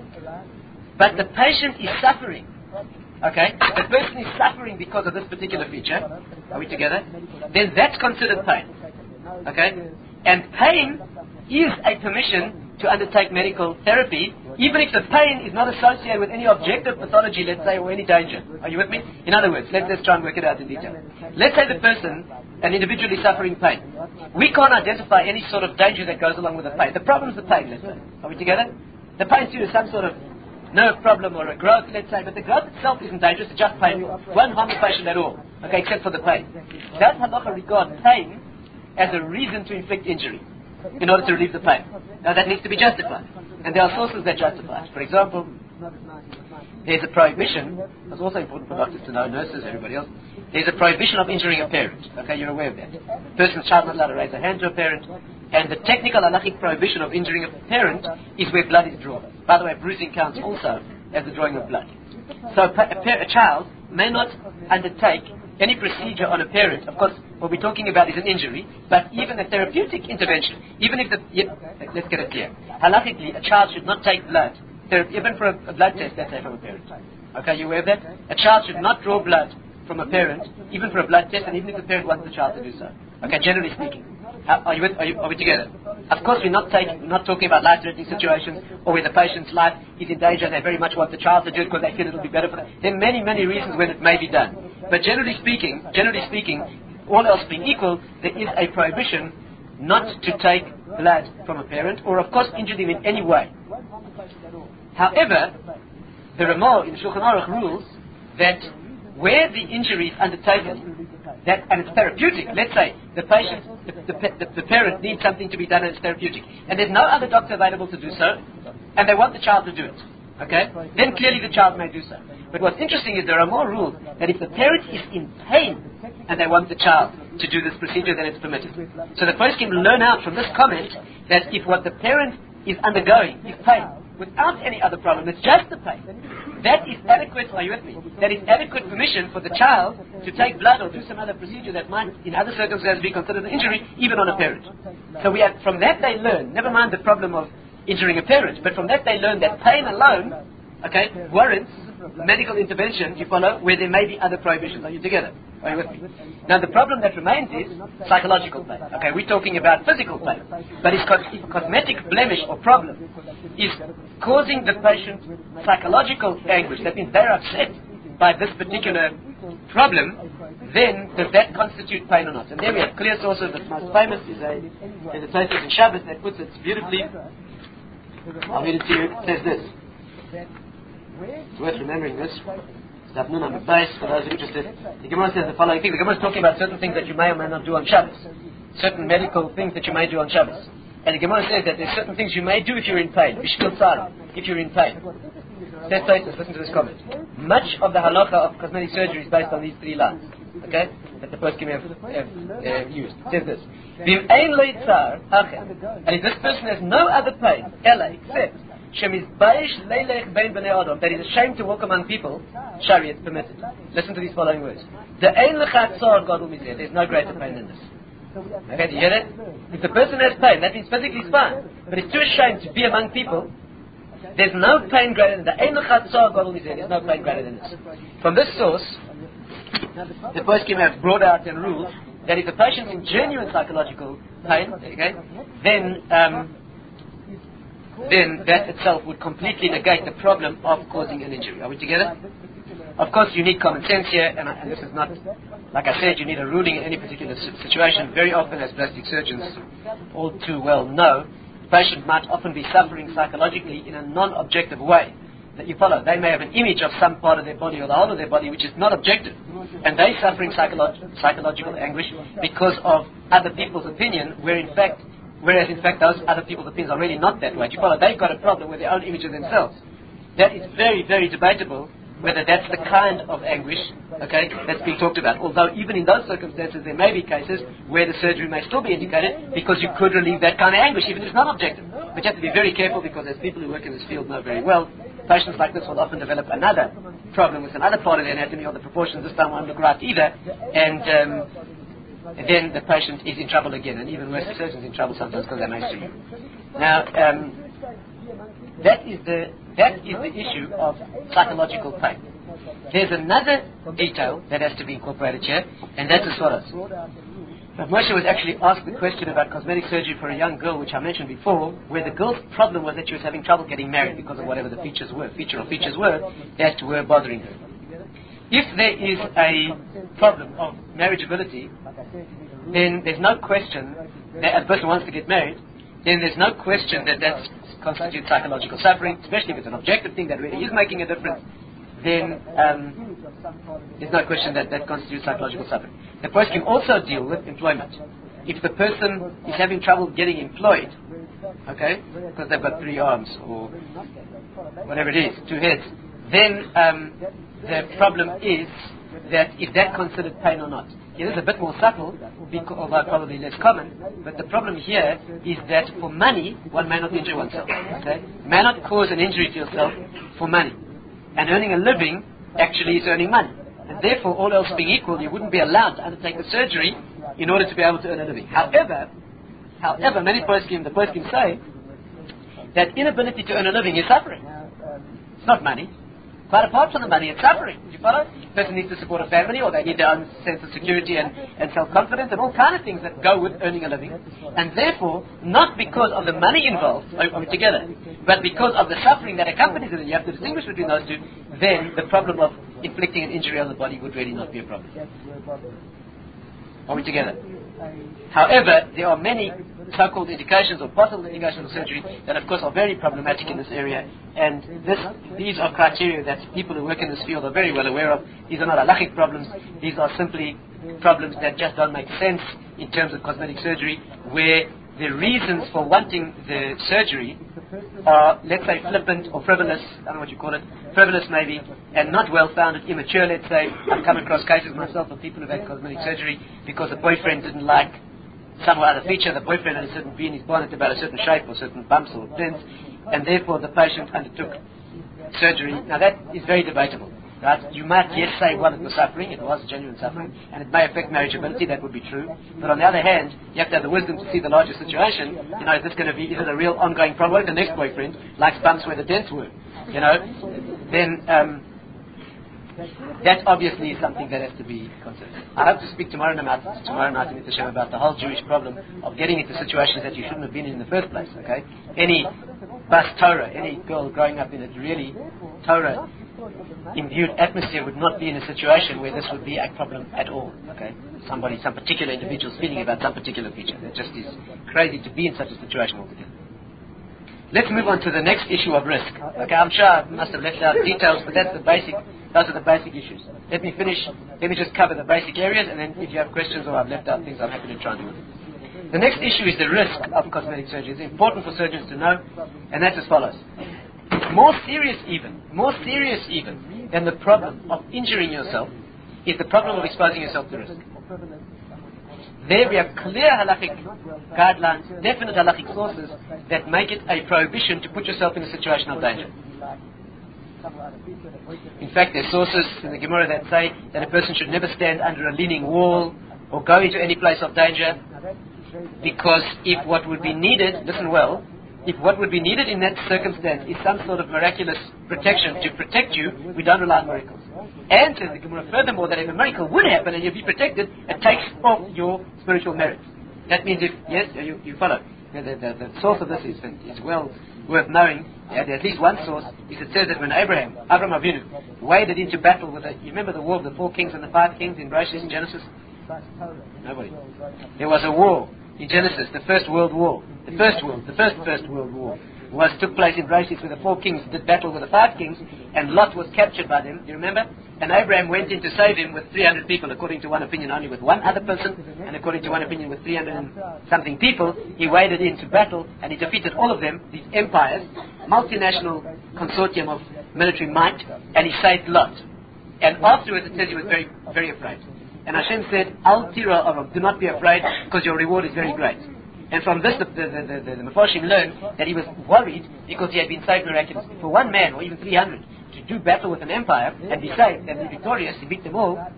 but the patient is suffering, okay, the person is suffering because of this particular feature, are we together? Then that's considered pain, okay? And pain is a permission to undertake medical therapy, even if the pain is not associated with any objective pathology, let's say, or any danger. Are you with me? In other words, let's, let's try and work it out in detail. Let's say the person, an individual, is suffering pain. We can't identify any sort of danger that goes along with the pain. The problem is the pain, let's say. Are we together? The pain to you is some sort of nerve problem or a growth, let's say, but the growth itself isn't dangerous, it's just painful. Won't harm the patient at all, okay, except for the pain. Does halacha regard pain as a reason to inflict injury in order to relieve the pain? Now that needs to be justified. And there are sources that justify it. For example, there's a prohibition, that's also important for doctors to know, nurses, everybody else, there's a prohibition of injuring a parent. Okay, you're aware of that. A person's child not allowed to raise a hand to a parent, and the technical halachic prohibition of injuring a parent is where blood is drawn. By the way, bruising counts also as the drawing of blood. So a, pa- a child may not undertake any procedure on a parent. Of course, what we're talking about is an injury, but even a therapeutic intervention, even if the, yeah, let's get it clear. Halachically, a child should not take blood, ther- even for a, a blood test, let's say, from a parent. Okay, you aware of that? A child should not draw blood from a parent, even for a blood test, and even if the parent wants the child to do so. Okay, generally speaking. How, are, you with, are, you, are we together? Of course, we're not, taking, we're not talking about life-threatening situations or where the patient's life is in danger and they very much want the child to do it because they feel it'll be better for them. There are many, many reasons when it may be done. But generally speaking, generally speaking, all else being equal, there is a prohibition not to take blood from a parent or, of course, injure them in any way. However, the Ramah in Shulchan Aruch rules that where the injury is undertaken, that, and it's therapeutic, let's say the patient, the, the, the, the parent needs something to be done and it's therapeutic, and there's no other doctor available to do so, and they want the child to do it, okay, then clearly the child may do so. But what's interesting is there are more rules that if the parent is in pain and they want the child to do this procedure, then it's permitted. So the first can learn out from this comment that if what the parent is undergoing is pain, without any other problem, it's just the pain, that is adequate, are you with me? That is adequate permission for the child to take blood or do some other procedure that might, in other circumstances, be considered an injury, even on a parent. So we have, from that they learn, never mind the problem of injuring a parent, but from that they learn that pain alone, okay, warrants medical intervention, you follow, where there may be other prohibitions. Are you together? Are you with me? Now the problem that remains is psychological pain. Okay, we're talking about physical pain. But if, cos- if cosmetic blemish or problem is causing the patient psychological anguish, that means they're upset by this particular problem, then does that constitute pain or not? And there we have clear sources. The most famous is a, is a Tosfos in Shabbos that puts it beautifully. I'll read it to you. It says this. It's worth remembering this. Daf Nun Amud Beis, for those interested. The Gemara says the following thing. The Gemara is talking about certain things that you may or may not do on Shabbos. Certain medical things that you may do on Shabbos. And the Gemara says that there's certain things you may do if you're in pain. Bishvil tzara, if you're in pain. Says Tosfos, listen to this comment. Much of the halacha of cosmetic surgery is based on these three lines. Okay? That the first Gemara have, have uh, used. It says this. V'im ein lo tzar, and if this person has no other pain, ela, except that is ashamed to walk among people, Shari, it's permitted. Listen to these following words. There's no greater pain than this. Okay, do you hear that? If the person has pain, that means physically it's fine, but it's too ashamed to be among people, there's no pain greater than that. There's no pain greater than this. From this source, the first Kim have brought out and ruled that if the patient's in genuine psychological pain, okay, then um, then that itself would completely negate the problem of causing an injury. Are we together? Of course, you need common sense here, and, and this is not, like I said, you need a ruling in any particular situation. Very often, as plastic surgeons all too well know, the patient might often be suffering psychologically in a non-objective way. That you follow. They may have an image of some part of their body or the whole of their body which is not objective, and they're suffering psycholo- psychological anguish because of other people's opinion, where in fact Whereas, in fact, those other people's opinions are really not that way. You follow? They've got a problem with their own image of themselves. That is very, very debatable whether that's the kind of anguish, okay, that's being talked about. Although, even in those circumstances, there may be cases where the surgery may still be indicated because you could relieve that kind of anguish, even if it's not objective. But you have to be very careful because, as people who work in this field know very well, patients like this will often develop another problem with another part of the anatomy or the proportions. This time won't look right either. And, um, then the patient is in trouble again, and even worse, the surgeon is in trouble sometimes because they may sue you. Now, um, that is the that is the issue of psychological pain. There's another detail that has to be incorporated here, and that's as follows. Rav Moshe was actually asked the question about cosmetic surgery for a young girl, which I mentioned before, where the girl's problem was that she was having trouble getting married because of whatever the features were, feature or features were, that were bothering her. If there is a problem of marriageability, then there's no question that a person wants to get married, then there's no question that that constitutes psychological suffering, especially if it's an objective thing that really is making a difference, then um, there's no question that that constitutes psychological suffering. The person can also deal with employment. If the person is having trouble getting employed, okay, because they've got three arms or whatever it is, two heads, then um, the problem is that is that considered pain or not? It is a bit more subtle, because, although probably less common, but the problem here is that for money, one may not injure oneself. Okay? May not cause an injury to yourself for money. And earning a living actually is earning money. And therefore, all else being equal, you wouldn't be allowed to undertake the surgery in order to be able to earn a living. However, however, many poskim, the poskim say that inability to earn a living is suffering. It's not money. Quite apart from the money, it's suffering. Do you follow? The person needs to support a family, or they need their own sense of security and, and self-confidence, and all kind of things that go with earning a living. And therefore, not because of the money involved, are we together, but because of the suffering that accompanies it, and you have to distinguish between those two, then the problem of inflicting an injury on the body would really not be a problem. Are we together? However, there are many so-called indications or possible indications of surgery that of course are very problematic in this area, and this, these are criteria that people who work in this field are very well aware of. These are not halachic problems, these are simply problems that just don't make sense in terms of cosmetic surgery, where the reasons for wanting the surgery are, let's say, flippant or frivolous, I don't know what you call it, frivolous maybe, and not well-founded, immature, let's say. I've come across cases myself of people who've had cosmetic surgery because the boyfriend didn't like some or other feature, the boyfriend had a certain V in his bonnet about a certain shape or certain bumps or dents, and therefore the patient undertook surgery. Now that is very debatable. Right? You might, yes, say, well, it was suffering, it was genuine suffering, and it may affect marriageability, that would be true. But on the other hand, you have to have the wisdom to see the larger situation. You know, is this going to be, is it a real ongoing problem? What if the next boyfriend likes bumps where the dents were? You know, then um, that obviously is something that has to be considered. I hope to speak tomorrow night, tomorrow night in Mitzvah about the whole Jewish problem of getting into situations that you shouldn't have been in in the first place, okay? Any bas Torah, any girl growing up in a really Torah imbued atmosphere would not be in a situation where this would be a problem at all, okay? Somebody, some particular individual's feeling about some particular feature. It just is crazy to be in such a situation altogether. Let's move on to the next issue of risk. Okay, I'm sure I must have left out details, but that's the basic, those are the basic issues. Let me finish, let me just cover the basic areas, and then if you have questions or I've left out things, I'm happy to try and do it. The next issue is the risk of cosmetic surgery. It's important for surgeons to know, and that's as follows. More serious even, more serious even than the problem of injuring yourself is the problem of exposing yourself to risk. There we have clear halachic guidelines, definite halachic sources that make it a prohibition to put yourself in a situation of danger. In fact, there are sources in the Gemara that say that a person should never stand under a leaning wall or go into any place of danger, because if what would be needed, listen well, if what would be needed in that circumstance is some sort of miraculous protection to protect you, we don't rely on miracles. And says the Gemara furthermore that if a miracle would happen and you'd be protected, it takes off your spiritual merits. That means if, yes, you, you follow. The, the, the source of this is, is well worth knowing. Yeah, there's at least one source, is it says that when Abraham, Abraham Avinu, waded into battle with the, you remember the war of the four kings and the five kings in Bereshit in Genesis? Nobody. There was a war in Genesis, the first world war. The first world, the first first world war was took place in Bereshit, where the four kings did battle with the five kings, and Lot was captured by them. Do you remember? And Abraham went in to save him with three hundred people, according to one opinion only with one other person, and according to one opinion with three hundred and something people. He waded into battle and he defeated all of them, these empires, multinational consortium of military might, and he saved Lot. And afterwards it says he was very, very afraid. And Hashem said, Al tira aram, do not be afraid, because your reward is very great. And from this, the, the, the, the, the Mefarshim learned that he was worried because he had been saved miraculously. For one man, or even three hundred, to do battle with an empire and be saved and be victorious, he beat them all,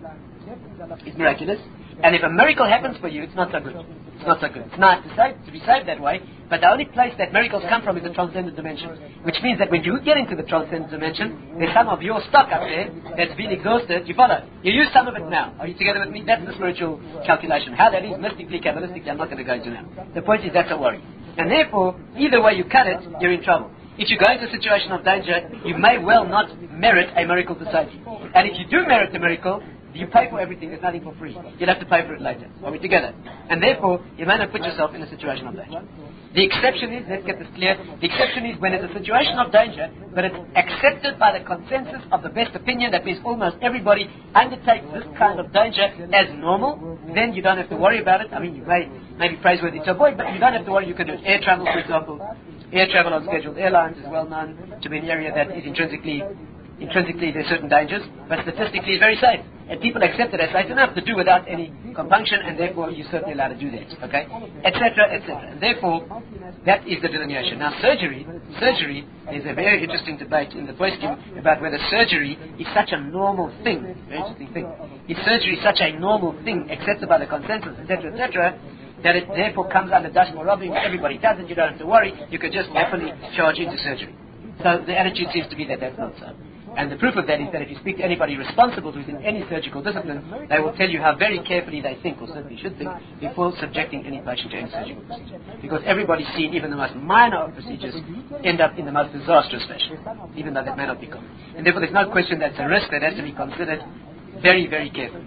is miraculous. And if a miracle happens for you, it's not so good. It's not so good. It's nice to, save, to be saved that way, but the only place that miracles come from is the transcendent dimension. Which means that when you get into the transcendent dimension, there's some of your stock up there that's been exhausted. You follow. You use some of it now. Are you together with me? That's the spiritual calculation. How that is mystically, kabbalistically, I'm not going to go into now. The point is that's a worry. And therefore, either way you cut it, you're in trouble. If you go into a situation of danger, you may well not merit a miracle to save you. And if you do merit a miracle, you pay for everything, there's nothing for free. You'll have to pay for it later. Are we together? And therefore, you may not put yourself in a situation of danger. The exception is, let's get this clear, the exception is when it's a situation of danger, but it's accepted by the consensus of the best opinion, that means almost everybody undertakes this kind of danger as normal, then you don't have to worry about it. I mean, you may, may be praiseworthy to avoid, but you don't have to worry. You can do it. Air travel, for example. Air travel on scheduled airlines is well known to be an area that is intrinsically Intrinsically, there's certain dangers, but statistically, it's very safe. And people accept it as safe enough to do without any compunction, and therefore, you're certainly allowed to do that, okay? Etc., et cetera. And therefore, that is the delineation. Now, surgery, surgery, there's a very interesting debate in the poskim about whether surgery is such a normal thing, very interesting thing. Is surgery such a normal thing, accepted by the consensus, et cetera, et cetera, that it therefore comes under dashmal robbing, everybody does it, you don't have to worry, you could just happily charge into surgery. So the attitude seems to be that that's not so. And the proof of that is that if you speak to anybody responsible within any surgical discipline, they will tell you how very carefully they think, or certainly should think, before subjecting any patient to any surgical procedure. Because everybody's seen even the most minor of procedures end up in the most disastrous fashion, even though that may not be common. And therefore there's no question that's a risk that has to be considered very, very carefully.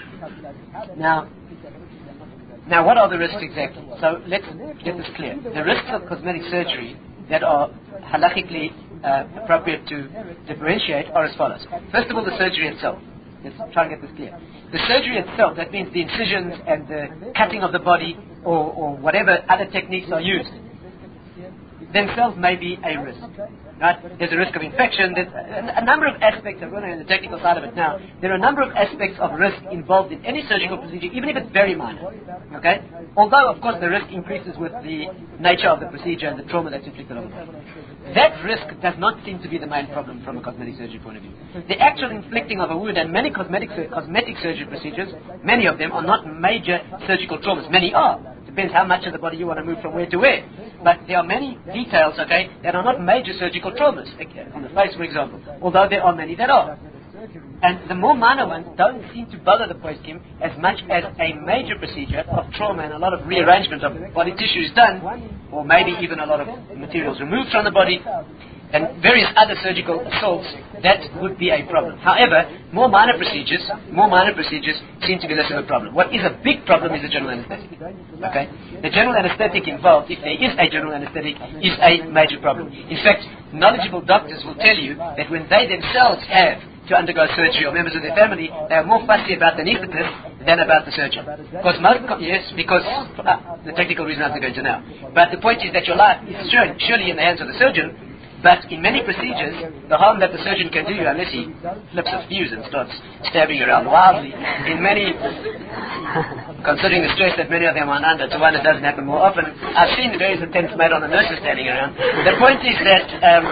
Now, now what are the risks exactly? So let's get this clear. The risks of cosmetic surgery that are halachically uh, appropriate to differentiate are as follows. First of all, the surgery itself. Let's try and get this clear. The surgery itself, that means the incisions and the cutting of the body or, or whatever other techniques are used, themselves may be a risk. Right? There's a risk of infection. There's a, a number of aspects. I'm going to the technical side of it now. There are a number of aspects of risk involved in any surgical procedure, even if it's very minor. Okay? Although, of course, the risk increases with the nature of the procedure and the trauma that's inflicted on the body. That risk does not seem to be the main problem from a cosmetic surgery point of view. The actual inflicting of a wound, and many cosmetic sur- cosmetic surgery procedures, many of them are not major surgical traumas. Many are. Depends how much of the body you want to move from where to where. But there are many details, okay, that are not major surgical traumas. Okay, on the face, for example. Although there are many that are. And the more minor ones don't seem to bother the poskim as much as a major procedure of trauma and a lot of rearrangement of body tissue is done, or maybe even a lot of materials removed from the body, and various other surgical assaults, that would be a problem. However, more minor procedures, more minor procedures seem to be less of a problem. What is a big problem is the general anesthetic. Okay? The general anesthetic involved, if there is a general anesthetic, is a major problem. In fact, knowledgeable doctors will tell you that when they themselves have to undergo surgery or members of their family, they are more fussy about the anaesthetist than about the surgeon. Because most, yes, because uh, the technical reason I'm not going to now. But the point is that your life is sure, surely in the hands of the surgeon. But in many procedures, the harm that the surgeon can do you, unless he flips his fuse and starts stabbing around wildly, in many, considering the stress that many of them are under, to one it doesn't happen more often. I've seen various attempts made on the nurses standing around. The point is that, um,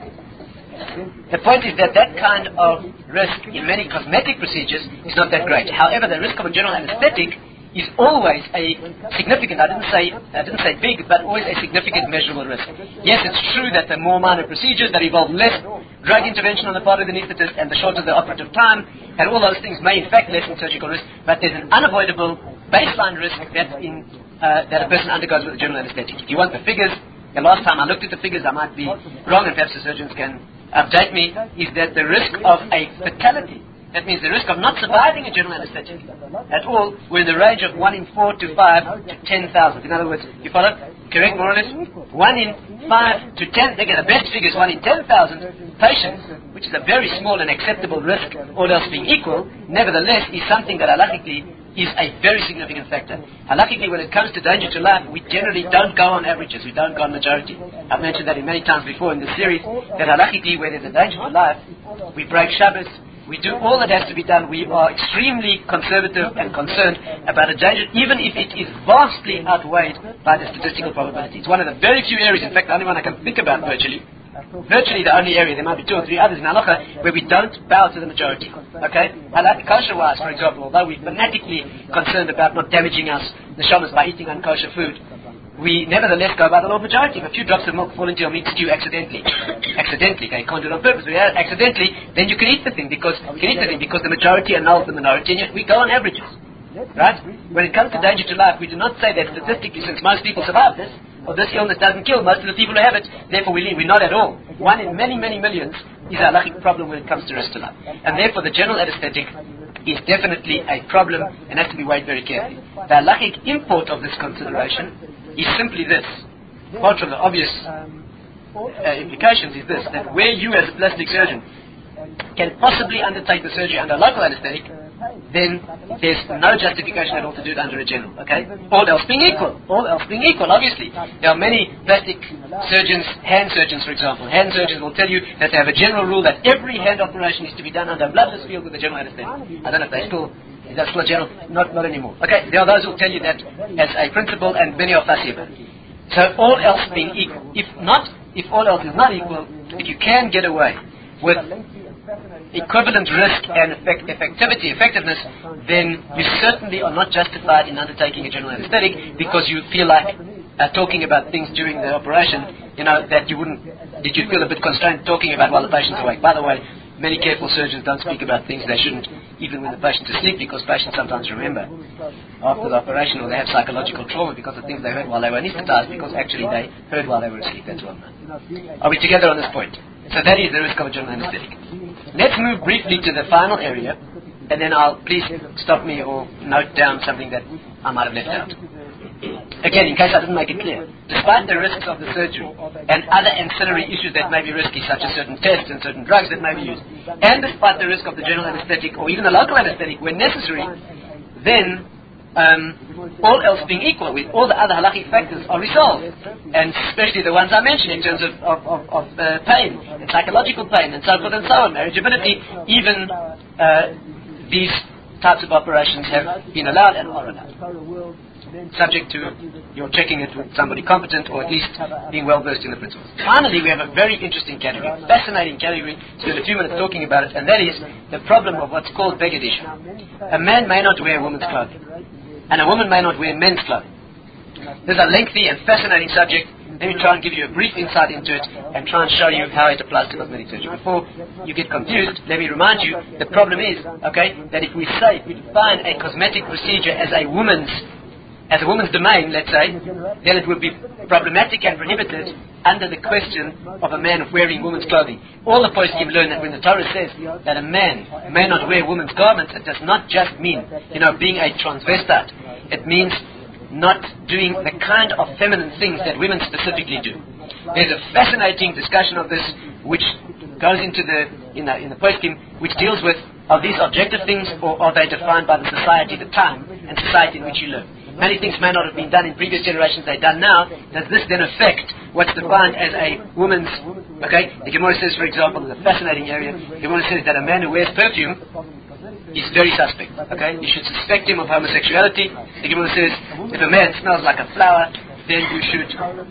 the point is that that kind of risk in many cosmetic procedures is not that great. However, the risk of a general anesthetic is always a significant, I didn't say I didn't say big, but always a significant measurable risk. Yes, it's true that the more minor procedures that involve less drug intervention on the part of the anaesthetist and the shorter the operative time, and all those things may in fact lessen surgical risk, but there's an unavoidable baseline risk that, in, uh, that a person undergoes with a general anesthetic. If you want the figures, the last time I looked at the figures, I might be wrong, and perhaps the surgeons can update me, is that the risk of a fatality, that means the risk of not surviving a general anesthetic at all, were in the range of one in four to five to ten thousand. In other words, you follow? Correct, more or less? one in five to ten, they get the best figures, one in ten thousand patients, which is a very small and acceptable risk, all else being equal, nevertheless is something that halachically is a very significant factor. Halachically, when it comes to danger to life, we generally don't go on averages, we don't go on majority. I've mentioned that in many times before in this series, that halachically, where there's a danger to life, we break Shabbos, we do all that has to be done. We are extremely conservative and concerned about a danger, even if it is vastly outweighed by the statistical probability. It's one of the very few areas, in fact, the only one I can think about virtually, virtually the only area, there might be two or three others in halacha, where we don't bow to the majority. Okay? Halak kosher-wise, for example, although we're fanatically concerned about not damaging us, the shamas, by eating unkosher food, we nevertheless go by the law of majority. If a few drops of milk fall into your meat stew accidentally, accidentally, okay, you can't do it on purpose, but accidentally, then you can eat the thing because you can eat the thing because the majority annuls the minority, and yet we go on averages. Right? When it comes to danger to life, we do not say that statistically, since most people survive this, or this illness doesn't kill most of the people who have it, therefore we leave. We're not at all. One in many, many millions is a halachic problem when it comes to risk to life. And therefore the general anesthetic is definitely a problem and has to be weighed very carefully. The halachic import of this consideration is simply this. Apart from the obvious uh, implications is this, that where you as a plastic surgeon can possibly undertake the surgery under local anesthetic, then there's no justification at all to do it under a general, okay? All else being equal. All else being equal, obviously. There are many plastic surgeons, hand surgeons for example. Hand surgeons will tell you that they have a general rule that every hand operation is to be done under a bloodless field with a general anesthetic. I don't know if they still, is that still a general? Not, not anymore. Okay, there are those who will tell you that as a principle, and many are fussy about it. So all else being equal. If not, if all else is not equal, if you can get away with equivalent risk and effect, effectivity, effectiveness, then you certainly are not justified in undertaking a general anesthetic because you feel like uh, talking about things during the operation, you know, that you wouldn't, that you feel a bit constrained talking about while the patient's awake. By the way, many careful surgeons don't speak about things they shouldn't, even when the patient's asleep, because patients sometimes remember after the operation, or they have psychological trauma because of things they heard while they were anesthetized, because actually they heard while they were asleep. That's well known. Are we together on this point? So that is the risk of a general anesthetic. Let's move briefly to the final area, and then I'll, please stop me or note down something that I might have left out. Again, in case I didn't make it clear, despite the risks of the surgery and other ancillary issues that may be risky, such as certain tests and certain drugs that may be used, and despite the risk of the general anesthetic or even the local anesthetic when necessary, then um, all else being equal, with all the other halachic factors are resolved, and especially the ones I mentioned in terms of, of, of, of uh, pain, and psychological pain, and so forth and so on, marriageability, even uh, these types of operations have been allowed and are allowed, subject to your checking it with somebody competent, or at least being well versed in the principles. Finally, we have a very interesting category, fascinating category, spend a few minutes talking about it, and that is the problem of what's called beged isha. A man may not wear women's clothing, and a woman may not wear men's clothing. This is a lengthy and fascinating subject. Let me try and give you a brief insight into it and try and show you how it applies to cosmetic surgery. Before you get confused, let me remind you, the problem is, okay, that if we say, if we define a cosmetic procedure as a woman's as a woman's domain, let's say, then it would be problematic and prohibited under the question of a man wearing women's clothing. All the poskim learn that when the Torah says that a man may not wear women's garments, it does not just mean, you know, being a transvestite. It means not doing the kind of feminine things that women specifically do. There's a fascinating discussion of this which goes into the, in the, in the poskim, which deals with, are these objective things or are they defined by the society, the time, and society in which you live? Many things may not have been done in previous generations, they're done now. Does this then affect what's defined as a woman's, okay? The Gemara says, for example, in a fascinating area, the Gemara says that a man who wears perfume is very suspect, okay? You should suspect him of homosexuality. The Gemara says, if a man smells like a flower, then you should,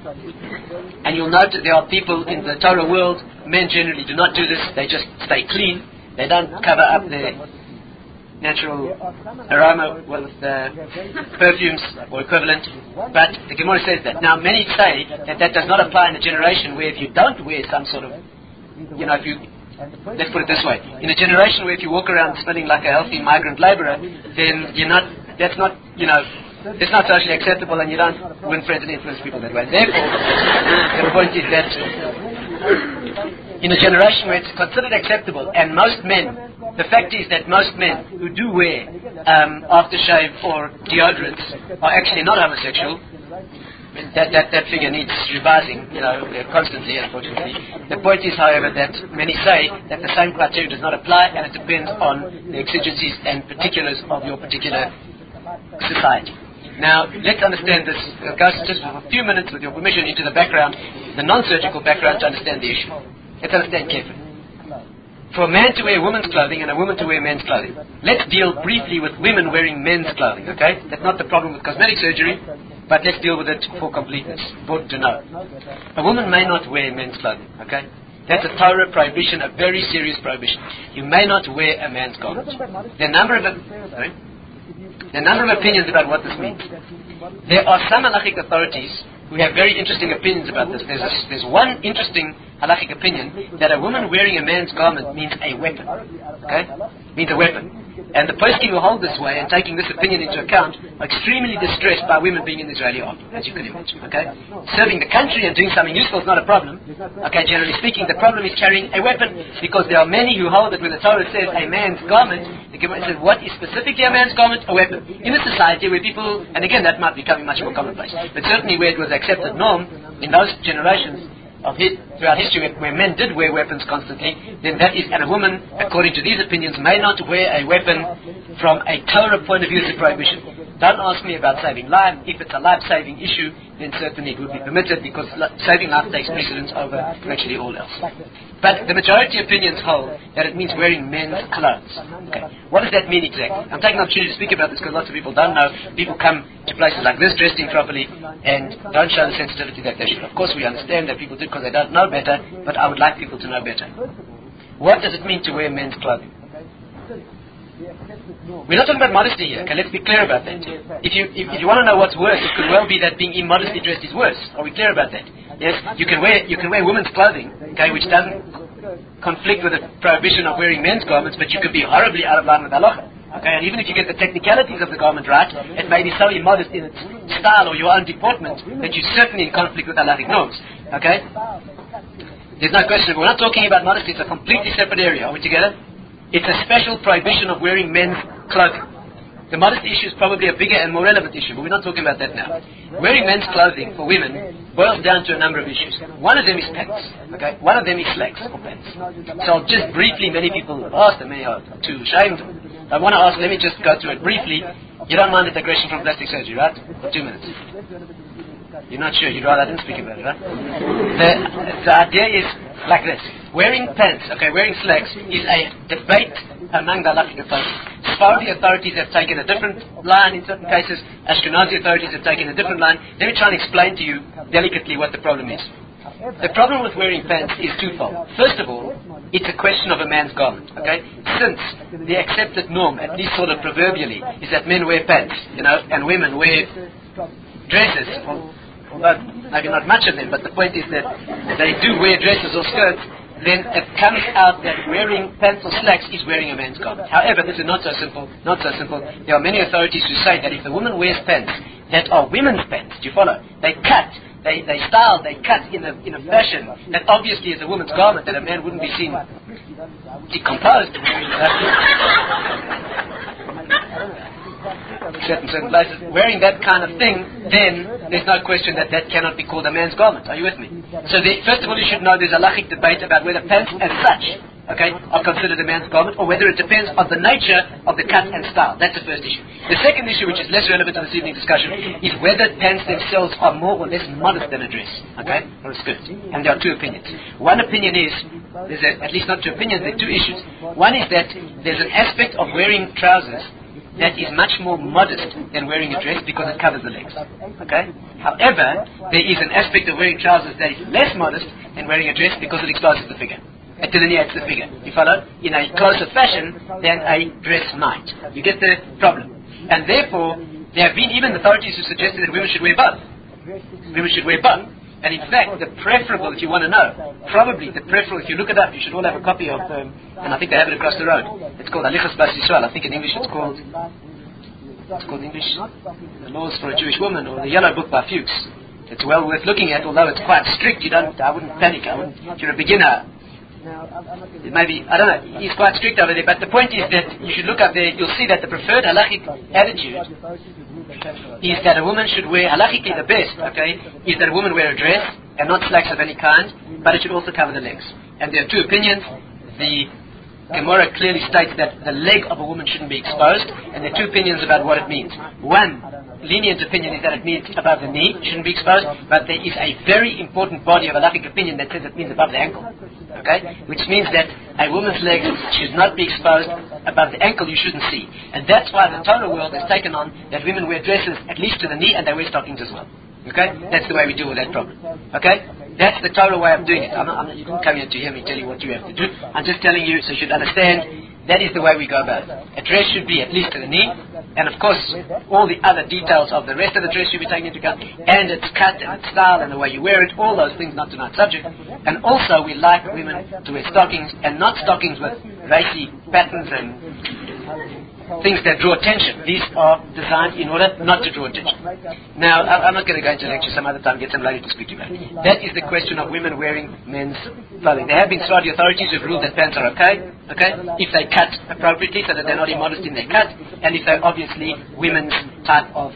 and you'll note that there are people in the Torah world, men generally do not do this, they just stay clean, they don't cover up their natural aroma with uh, perfumes or equivalent, but the Gemara says that. Now many say that that does not apply in a generation where if you don't wear some sort of, you know, if you, let's put it this way, in a generation where if you walk around smelling like a healthy migrant laborer, then you're not, that's not, you know, it's not socially acceptable, and you don't win friends and influence people that way. Therefore, the point is that in a generation where it's considered acceptable, and most men, the fact is that most men who do wear um, aftershave or deodorants are actually not homosexual. That, that, that figure needs revising, you know, constantly, unfortunately. The point is, however, that many say that the same criteria does not apply, and it depends on the exigencies and particulars of your particular society. Now, let's understand this. I'll go just for a few minutes, with your permission, into the background, the non-surgical background, to understand the issue. Let's understand carefully. For a man to wear women's clothing and a woman to wear men's clothing, let's deal briefly with women wearing men's clothing, okay? That's not the problem with cosmetic surgery. but let's deal with it for completeness, important to know. A woman may not wear men's clothing, okay? That's a Torah prohibition, a very serious prohibition. You may not wear a man's garment. There are a number of, sorry? There are a number of opinions about what this means. There are some halachic authorities who have very interesting opinions about this. There's, a, there's one interesting halachic opinion that a woman wearing a man's garment means a weapon. Okay? Means a weapon. And the poskim who hold this way and taking this opinion into account are extremely distressed by women being in the Israeli army, as you can imagine. Okay? Serving the country and doing something useful is not a problem. Okay, generally speaking, the problem is carrying a weapon, because there are many who hold that when the Torah says a man's garment, the Gemara says, what is specifically a man's garment? A weapon. In a society where people, and again that might be becoming much more commonplace, but certainly where it was accepted norm in those generations of his, throughout history where men did wear weapons constantly, then that is, and a woman, according to these opinions, may not wear a weapon from a Torah point of view. It's a prohibition. Don't ask me about saving life. If it's a life-saving issue, then certainly it would be permitted, because li- saving life takes precedence over virtually all else. But the majority opinions hold that it means wearing men's clothes. Okay. What does that mean exactly? I'm taking the opportunity to speak about this because lots of people don't know. People come to places like this dressed in properly and don't show the sensitivity that they should. Of course, we understand that people do because they don't know better, but I would like people to know better. What does it mean to wear men's clothing? We're not talking about modesty here. Okay, let's be clear about that. If you if, if you want to know what's worse, it could well be that being immodestly dressed is worse. Are we clear about that? Yes, you can wear you can wear women's clothing, okay, which doesn't conflict with the prohibition of wearing men's garments, but you could be horribly out of line with halacha. Okay, and even if you get the technicalities of the garment right, it may be so immodest in its style or your own deportment that you're certainly in conflict with halachic norms. Okay? There's no question. We're not talking about modesty. It's a completely separate area. Are we together? It's a special prohibition of wearing men's clothing. The modesty issue is probably a bigger and more relevant issue, but we're not talking about that now. Wearing men's clothing for women boils down to a number of issues. One of them is pants. Okay? One of them is slacks or pants. So just briefly, many people have asked, and many are too ashamed. I want to ask, let me just go through it briefly. You don't mind the digression from plastic surgery, right? For two minutes. You're not sure, you'd rather I didn't speak about it, right? The, the idea is like this. Wearing pants, okay, wearing slacks is a debate among the halachic authorities. Sephardi authorities have taken a different line in certain cases. Ashkenazi authorities have taken a different line. Let me try and explain to you delicately what the problem is. The problem with wearing pants is twofold. First of all, it's a question of a man's garment, okay? Since the accepted norm, at least sort of proverbially, is that men wear pants, you know, and women wear dresses, although maybe not much of them, but the point is that they do wear dresses or skirts, then it comes out that wearing pants or slacks is wearing a man's garment. However, this is not so simple, not so simple. There are many authorities who say that if the woman wears pants that are women's pants, do you follow? They cut, they, they style, they cut in a, in a fashion that obviously is a woman's garment, that a man wouldn't be seen decomposed. Except in certain places, wearing that kind of thing, then there's no question that that cannot be called a man's garment. Are you with me? So the, first of all, you should know there's a halachic debate about whether pants as such, okay, are considered a man's garment, or whether it depends on the nature of the cut and style. That's the first issue. The second issue, which is less relevant to this evening's discussion, is whether pants themselves are more or less modest than a dress, okay, or a skirt. And there are two opinions. One opinion is, there's a, at least not two opinions, there are two issues. One is that there's an aspect of wearing trousers that is much more modest than wearing a dress because it covers the legs. Okay? However, there is an aspect of wearing trousers that is less modest than wearing a dress because it exposes the figure. It delineates the figure. You follow? In a closer fashion than a dress might. You get the problem. And therefore, there have been even authorities who suggested that women should wear both. Women should wear both. And in fact, the preferable, if you want to know, probably the preferable, if you look it up, you should all have a copy of, um, and I think they have it across the road. It's called Alichas Bas Yisrael. I think in English it's called, it's called English, The Laws for a Jewish Woman, or the Yellow Book by Fuchs. It's well worth looking at, although it's quite strict. You don't, I wouldn't panic. I wouldn't, if you're a beginner, maybe, I don't know, he's quite strict over there, but the point is that you should look up there, you'll see that the preferred halachic attitude is that a woman should wear, halachically the best, okay, is that a woman wear a dress and not slacks of any kind, but it should also cover the legs. And there are two opinions. The Gemara clearly states that the leg of a woman shouldn't be exposed, and there are two opinions about what it means. One lenient opinion is that it means above the knee, shouldn't be exposed, but there is a very important body of halachic opinion that says it means above the ankle. Okay? Which means that a woman's legs should not be exposed above the ankle, you shouldn't see. And that's why the Torah world has taken on that women wear dresses at least to the knee and they wear stockings as well. Okay? That's the way we deal with that problem. Okay? That's the Torah way of doing it. I'm not, I'm not, you didn't come here to hear me tell you what you have to do. I'm just telling you so you should understand that is the way we go about it. A dress should be at least to the knee, and of course, all the other details of the rest of the dress should be taken into account, and its cut and its style and the way you wear it, all those things not tonight's subject. And also, we like women to wear stockings, and not stockings with racy patterns and things that draw attention. These are designed in order not to draw attention. Now, I'm not going to go into lecture some other time, get some lady to speak to me. That is the question of women wearing men's clothing. There have been Saudi authorities who have ruled that pants are okay, okay, if they cut appropriately so that they're not immodest in their cut, and if they're obviously women's type of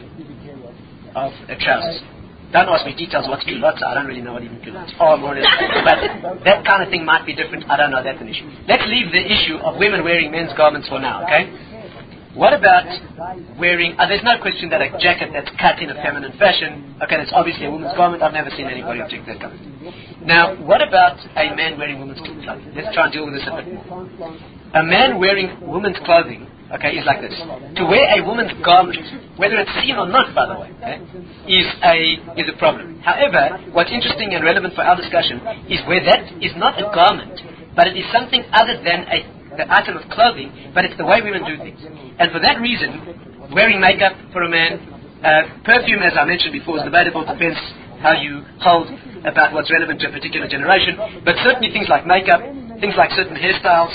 of uh, trousers. Don't ask me details what's culottes. I don't really know what even culottes are, more or less. But that kind of thing might be different. I don't know. That's an issue. Let's leave the issue of women wearing men's garments for now, okay? What about wearing... Uh, there's no question that a jacket that's cut in a feminine fashion, okay, that's obviously a woman's garment. I've never seen anybody object to that kind of thing. Now, what about a man wearing women's clothing? Let's try and deal with this a bit more. A man wearing women's clothing, okay, is like this. To wear a woman's garment, whether it's seen or not, by the way, okay, is a is a problem. However, what's interesting and relevant for our discussion is where that is not a garment, but it is something other than a the item of clothing, but it's the way women do things. And for that reason, wearing makeup for a man, uh, perfume, as I mentioned before, is debatable, depends how you hold about what's relevant to a particular generation, but certainly things like makeup, things like certain hairstyles,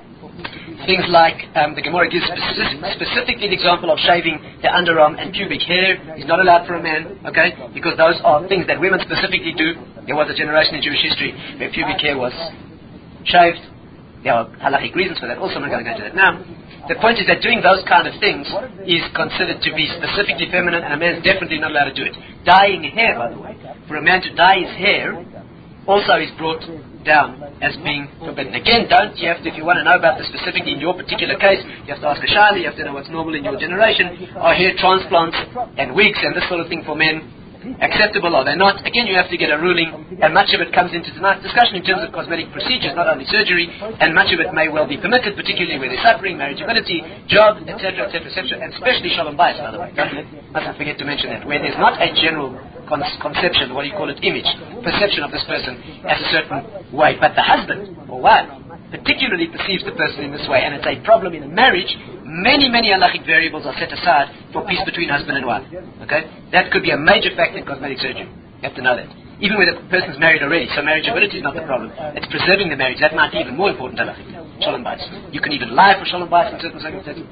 things like um, the Gemara gives specific, specifically the example of shaving the underarm and pubic hair is not allowed for a man, okay, because those are things that women specifically do. There was a generation in Jewish history where pubic hair was shaved. There are halachic reasons for that. Also, I'm not going to go into that now. The point is that doing those kind of things is considered to be specifically feminine, and a man's definitely not allowed to do it. Dyeing hair, by the way, for a man to dye his hair also is brought down as being forbidden. Again, don't, you have to, if you want to know about this specifically in your particular case, you have to ask a shayla, you have to know what's normal in your generation. Are hair transplants and wigs and this sort of thing for men acceptable, or they're not? Again, you have to get a ruling, and much of it comes into tonight's discussion in terms of cosmetic procedures, not only surgery, and much of it may well be permitted, particularly where there's suffering, marriageability, job, et cetera, et cetera, et cetera, and especially shalom bayis, by the way. Don't let, mustn't forget to mention that, where there's not a general con- conception, what do you call it, image, perception of this person as a certain way, but the husband or wife particularly perceives the person in this way, and it's a problem in a marriage. Many, many halachic variables are set aside for peace between husband and wife. Okay? That could be a major factor in cosmetic surgery. You have to know that. Even when the person's married already, so marriageability is not the problem. It's preserving the marriage. That might be even more important halachic. Shalom bayis. You can even lie for shalom bayis in certain circumstances.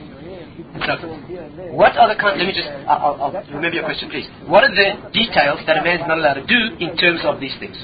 And so forth. What are the kind... Let me just... I'll, I'll, I'll remember your question, please. What are the details that a man's not allowed to do in terms of these things?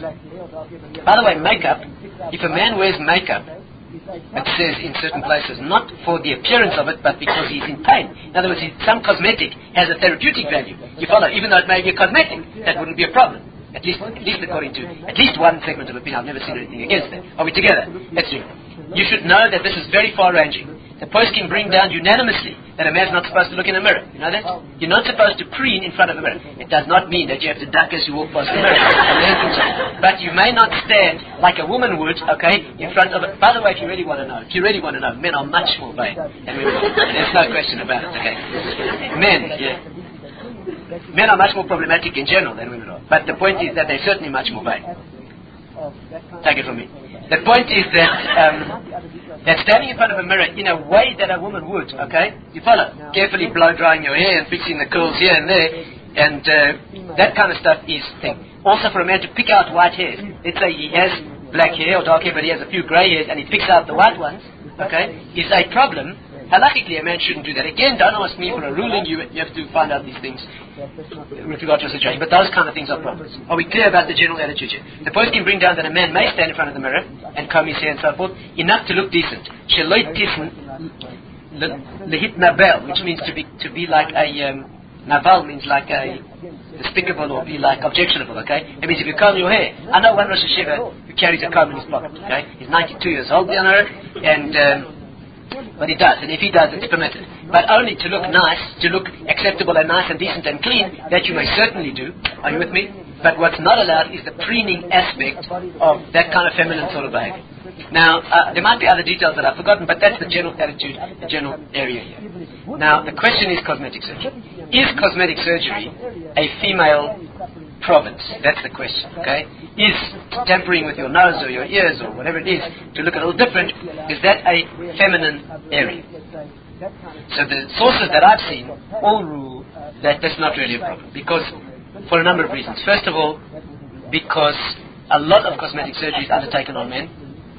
By the way, makeup... If a man wears makeup, it says in certain places, not for the appearance of it, but because he's in pain. In other words, some cosmetic has a therapeutic value. You follow? Even though it may be a cosmetic, that wouldn't be a problem. At least, at least according to at least one segment of opinion. I've never seen anything against that. Are we together? Let's see. You should know that this is very far-ranging. The poskim bring down unanimously that a man's not supposed to look in a mirror. You know that? You're not supposed to preen in front of a mirror. It does not mean that you have to duck as you walk past the mirror. But you may not stand like a woman would, okay, in front of it. By the way, if you really want to know, if you really want to know, men are much more vain than women are. There's no question about it, okay? Men, yeah. Men are much more problematic in general than women are. But the point is that they're certainly much more vain. Take it from me. The point is that um, that standing in front of a mirror in a way that a woman would, okay, you follow, carefully blow drying your hair and fixing the curls here and there, and uh, that kind of stuff is thing. Also for a man to pick out white hairs. Let's say he has black hair or dark hair, but he has a few grey hairs and he picks out the white ones, okay, is a problem. Halachically, a man shouldn't do that. Again, don't ask me for a ruling. You, you have to find out these things with regard to a situation. But those kind of things are problems. Are we clear about the general attitude here? The post can bring down that a man may stand in front of the mirror and comb his hair and so forth, enough to look decent. Sheloit tisn lehit nabel, which means to be to be like a um, Naval means like a despicable or be like objectionable, okay? It means if you comb your hair. I know one Rosh Hashiva who carries a comb in his pocket, okay? He's ninety-two years old, you know, and, um, but he does, and if he does, it's permitted. But only to look nice, to look acceptable and nice and decent and clean, that you may certainly do. Are you with me? But what's not allowed is the preening aspect of that kind of feminine sort of behavior. Now, uh, there might be other details that I've forgotten, but that's the general attitude, the general area here. Now, the question is cosmetic surgery. Is cosmetic surgery a female province? That's the question, okay? Is tampering with your nose or your ears or whatever it is to look a little different, is that a feminine area? So the sources that I've seen all rule that that's not really a problem, because for a number of reasons. First of all, because a lot of cosmetic surgery is undertaken on men.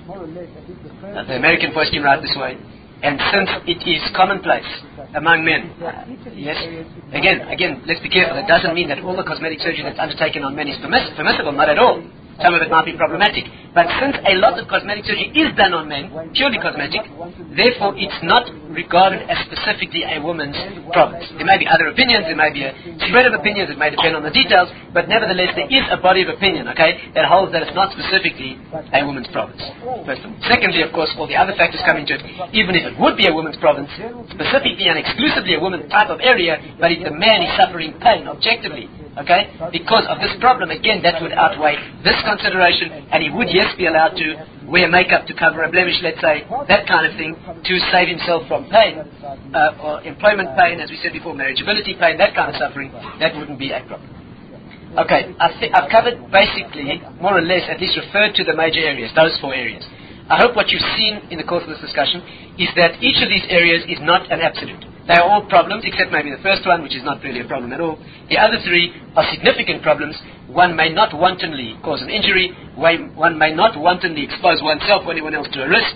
Uh, the American Voice came out this way, and since it is commonplace among men, uh, yes, again, again, let's be careful. It doesn't mean that all the cosmetic surgery that's undertaken on men is permiss- permissible, not at all. Some of it might be problematic. But since a lot of cosmetic surgery is done on men, purely cosmetic, therefore it's not regarded as specifically a woman's province. There may be other opinions, there may be a spread of opinions, it may depend on the details, but nevertheless there is a body of opinion, okay, that holds that it's not specifically a woman's province. First of all. Secondly, of course, all the other factors come into it. Even if it would be a woman's province, specifically and exclusively a woman's type of area, but if the man is suffering pain objectively, okay, because of this problem, again, that would outweigh this consideration, and he would, yes, be allowed to wear makeup to cover a blemish, let's say, that kind of thing, to save himself from pain, uh, or employment pain, as we said before, marriageability pain, that kind of suffering, that wouldn't be a problem. Okay, I th- I've covered basically, more or less, at least referred to the major areas, those four areas. I hope what you've seen in the course of this discussion is that each of these areas is not an absolute. They are all problems, except maybe the first one, which is not really a problem at all. The other three are significant problems. One may not wantonly cause an injury, one may not wantonly expose oneself or anyone else to a risk,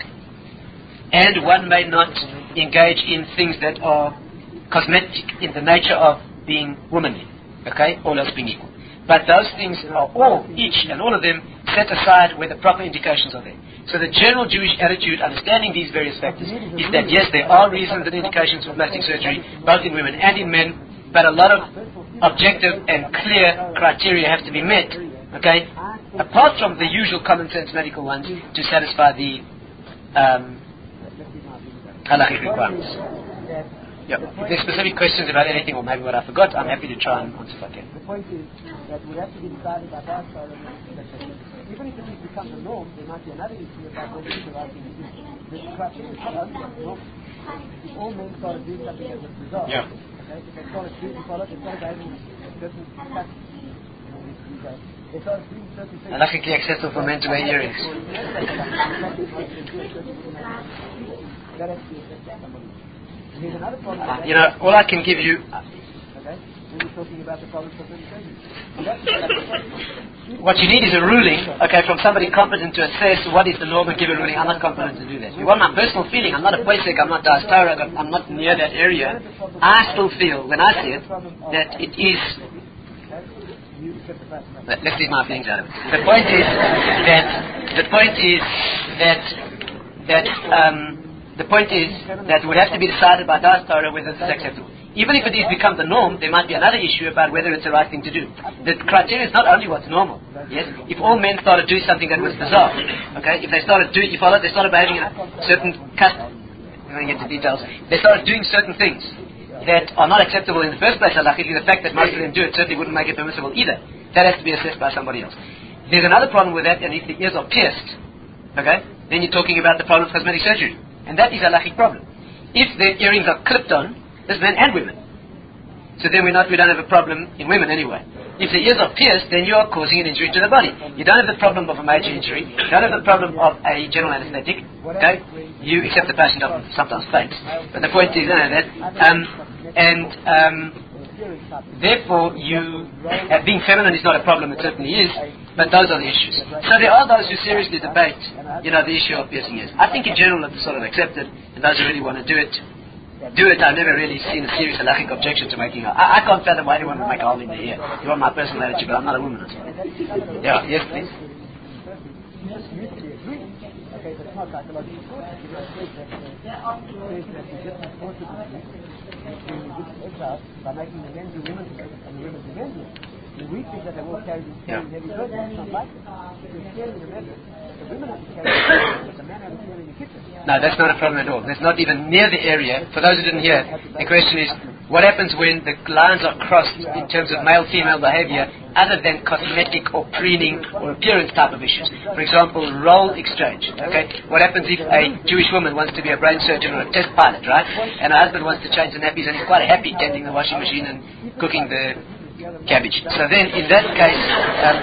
and one may not engage in things that are cosmetic in the nature of being womanly, okay, all else being equal. But those things are all, each and all of them, set aside where the proper indications are there. So the general Jewish attitude, understanding these various factors, is that yes, there are reasons and indications for plastic surgery, both in women and in men, but a lot of objective and clear criteria have to be met, okay, apart from the usual common sense medical ones to satisfy the um, halakhic requirements. Yeah. If there's specific questions about anything or maybe what I forgot, I'm happy to try and answer if I can. The point is that we have to be decided by that side of the even if it becomes a norm, there might be another issue about whether it's the right thing to do. The criteria is not only about the norm. If all men started doing something as a result, yeah. okay, if they started doing follow, they started having certain capacity. They started doing certain things. Halakhically acceptable for men to wear earrings. That has to be acceptable. There's another problem. Uh, you know, all I can give you. Okay, when we're talking about the problems of surgery. What you need is a ruling, okay, from somebody competent to assess what is the norm and give a ruling. I'm not competent to do that. You want my personal feeling? I'm not a Pesach, I'm not Dias Torah, I'm not near that area. I still feel, when I see it, that it is. Let's leave my feelings out of it. The point is that the point is that that um. The point is that it would have to be decided by Dias Torah whether this is acceptable. Even if it has become the norm, there might be another issue about whether it's the right thing to do. The criteria is not only what's normal. Yes, if all men started doing something that was bizarre, okay, if they started doing, you follow, they started behaving in a certain custom. I'm going to get into details. They started doing certain things that are not acceptable in the first place. Luckily, the fact that most of them do it certainly wouldn't make it permissible either. That has to be assessed by somebody else. There's another problem with that, and if the ears are pierced, okay, then you're talking about the problem of cosmetic surgery. And that is a halachic problem. If the earrings are clipped on, there's men and women. So then we're not, we don't have a problem in women anyway. If the ears are pierced, then you are causing an injury to the body. You don't have the problem of a major injury. You don't have the problem of a general anesthetic. Okay? You, except the patient often sometimes faints. But the point is, you know, that, um, and, um, therefore you, uh, being feminine is not a problem, it certainly is, but those are the issues. So there are those who seriously debate, you know, the issue of piercing ears. I think in general it's sort of accepted, and those who really want to do it, do it. I've never really seen a serious halachic objection to making a... I, I can't fathom why anyone would make a hole in the ear. You want my personal attitude, but I'm not a woman. Yeah, yes please. Okay, but it's not psychological torture. You know, it says that, uh, it says that the Egyptians tortured the Jews between the Egyptian exiles by making the men do women's work and the women do men's work. And we think that they will carry these yeah. heavy burdens. It's not like that. It's clearly the measure. The women have to carry the burdens, but the men have to carry in the kitchen. No, that's not a problem at all. That's not even near the area. For those who didn't hear, the question is, what happens when the lines are crossed in terms of male-female behavior other than cosmetic or preening or appearance type of issues? For example, role exchange. Okay, what happens if a Jewish woman wants to be a brain surgeon or a test pilot, right? And her husband wants to change the nappies and he's quite happy tending the washing machine and cooking the cabbage. So then, in that case, um,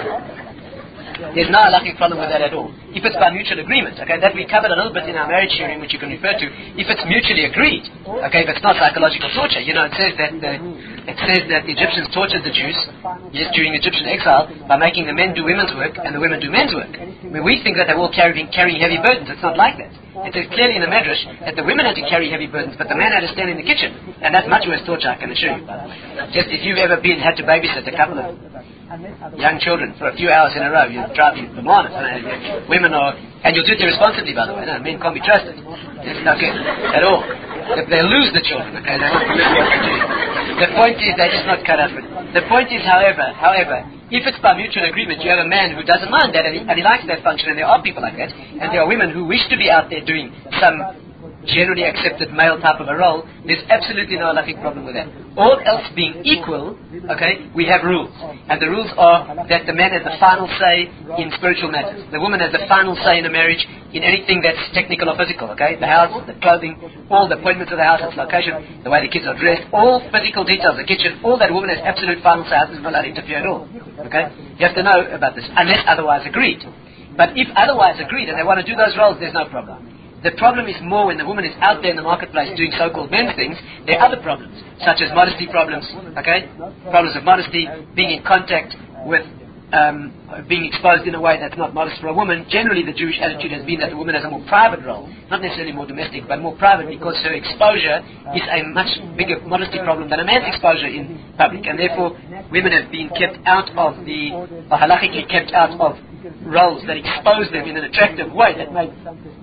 there's no halakhic problem with that at all. If it's by mutual agreement, okay, that we covered a little bit in our marriage hearing, which you can refer to. If it's mutually agreed, okay, but it's not psychological torture. You know, it says that the, it says that the Egyptians tortured the Jews, yes, during Egyptian exile by making the men do women's work and the women do men's work. I mean, we think that they were all carrying carrying heavy burdens. It's not like that. It says clearly in the Medrash that the women had to carry heavy burdens, but the man had to stand in the kitchen, and that's much worse torture, I can assure you. By the way, just if you've ever been had to babysit a couple of young children for a few hours in a row, you drive you bananas. And women are, and you'll do it irresponsibly, by the way. No, men can't be trusted. It's not good at all. They, they lose the children. Okay, they won't permit what they're doing. The point is, they're just not cut out for it. The point is, however, however, if it's by mutual agreement, you have a man who doesn't mind that and he, and he likes that function, and there are people like that, and there are women who wish to be out there doing some generally accepted male type of a role, there's absolutely no halakhic problem with that. All else being equal, okay, we have rules. And the rules are that the man has the final say in spiritual matters. The woman has the final say in a marriage in anything that's technical or physical, okay? The house, the clothing, all the appointments of the house, its location, the way the kids are dressed, all physical details, the kitchen, all that woman has absolute final say. Husband's not allowed to interfere at all, okay? You have to know about this, unless otherwise agreed. But if otherwise agreed and they want to do those roles, there's no problem. The problem is more when the woman is out there in the marketplace doing so-called men's things. There are other problems, such as modesty problems, okay? Problems of modesty, being in contact with, um, being exposed in a way that's not modest for a woman. Generally, the Jewish attitude has been that the woman has a more private role, not necessarily more domestic, but more private, because her exposure is a much bigger modesty problem than a man's exposure in public. And therefore, women have been kept out of the, or halakhically kept out of roles that expose them in an attractive way that may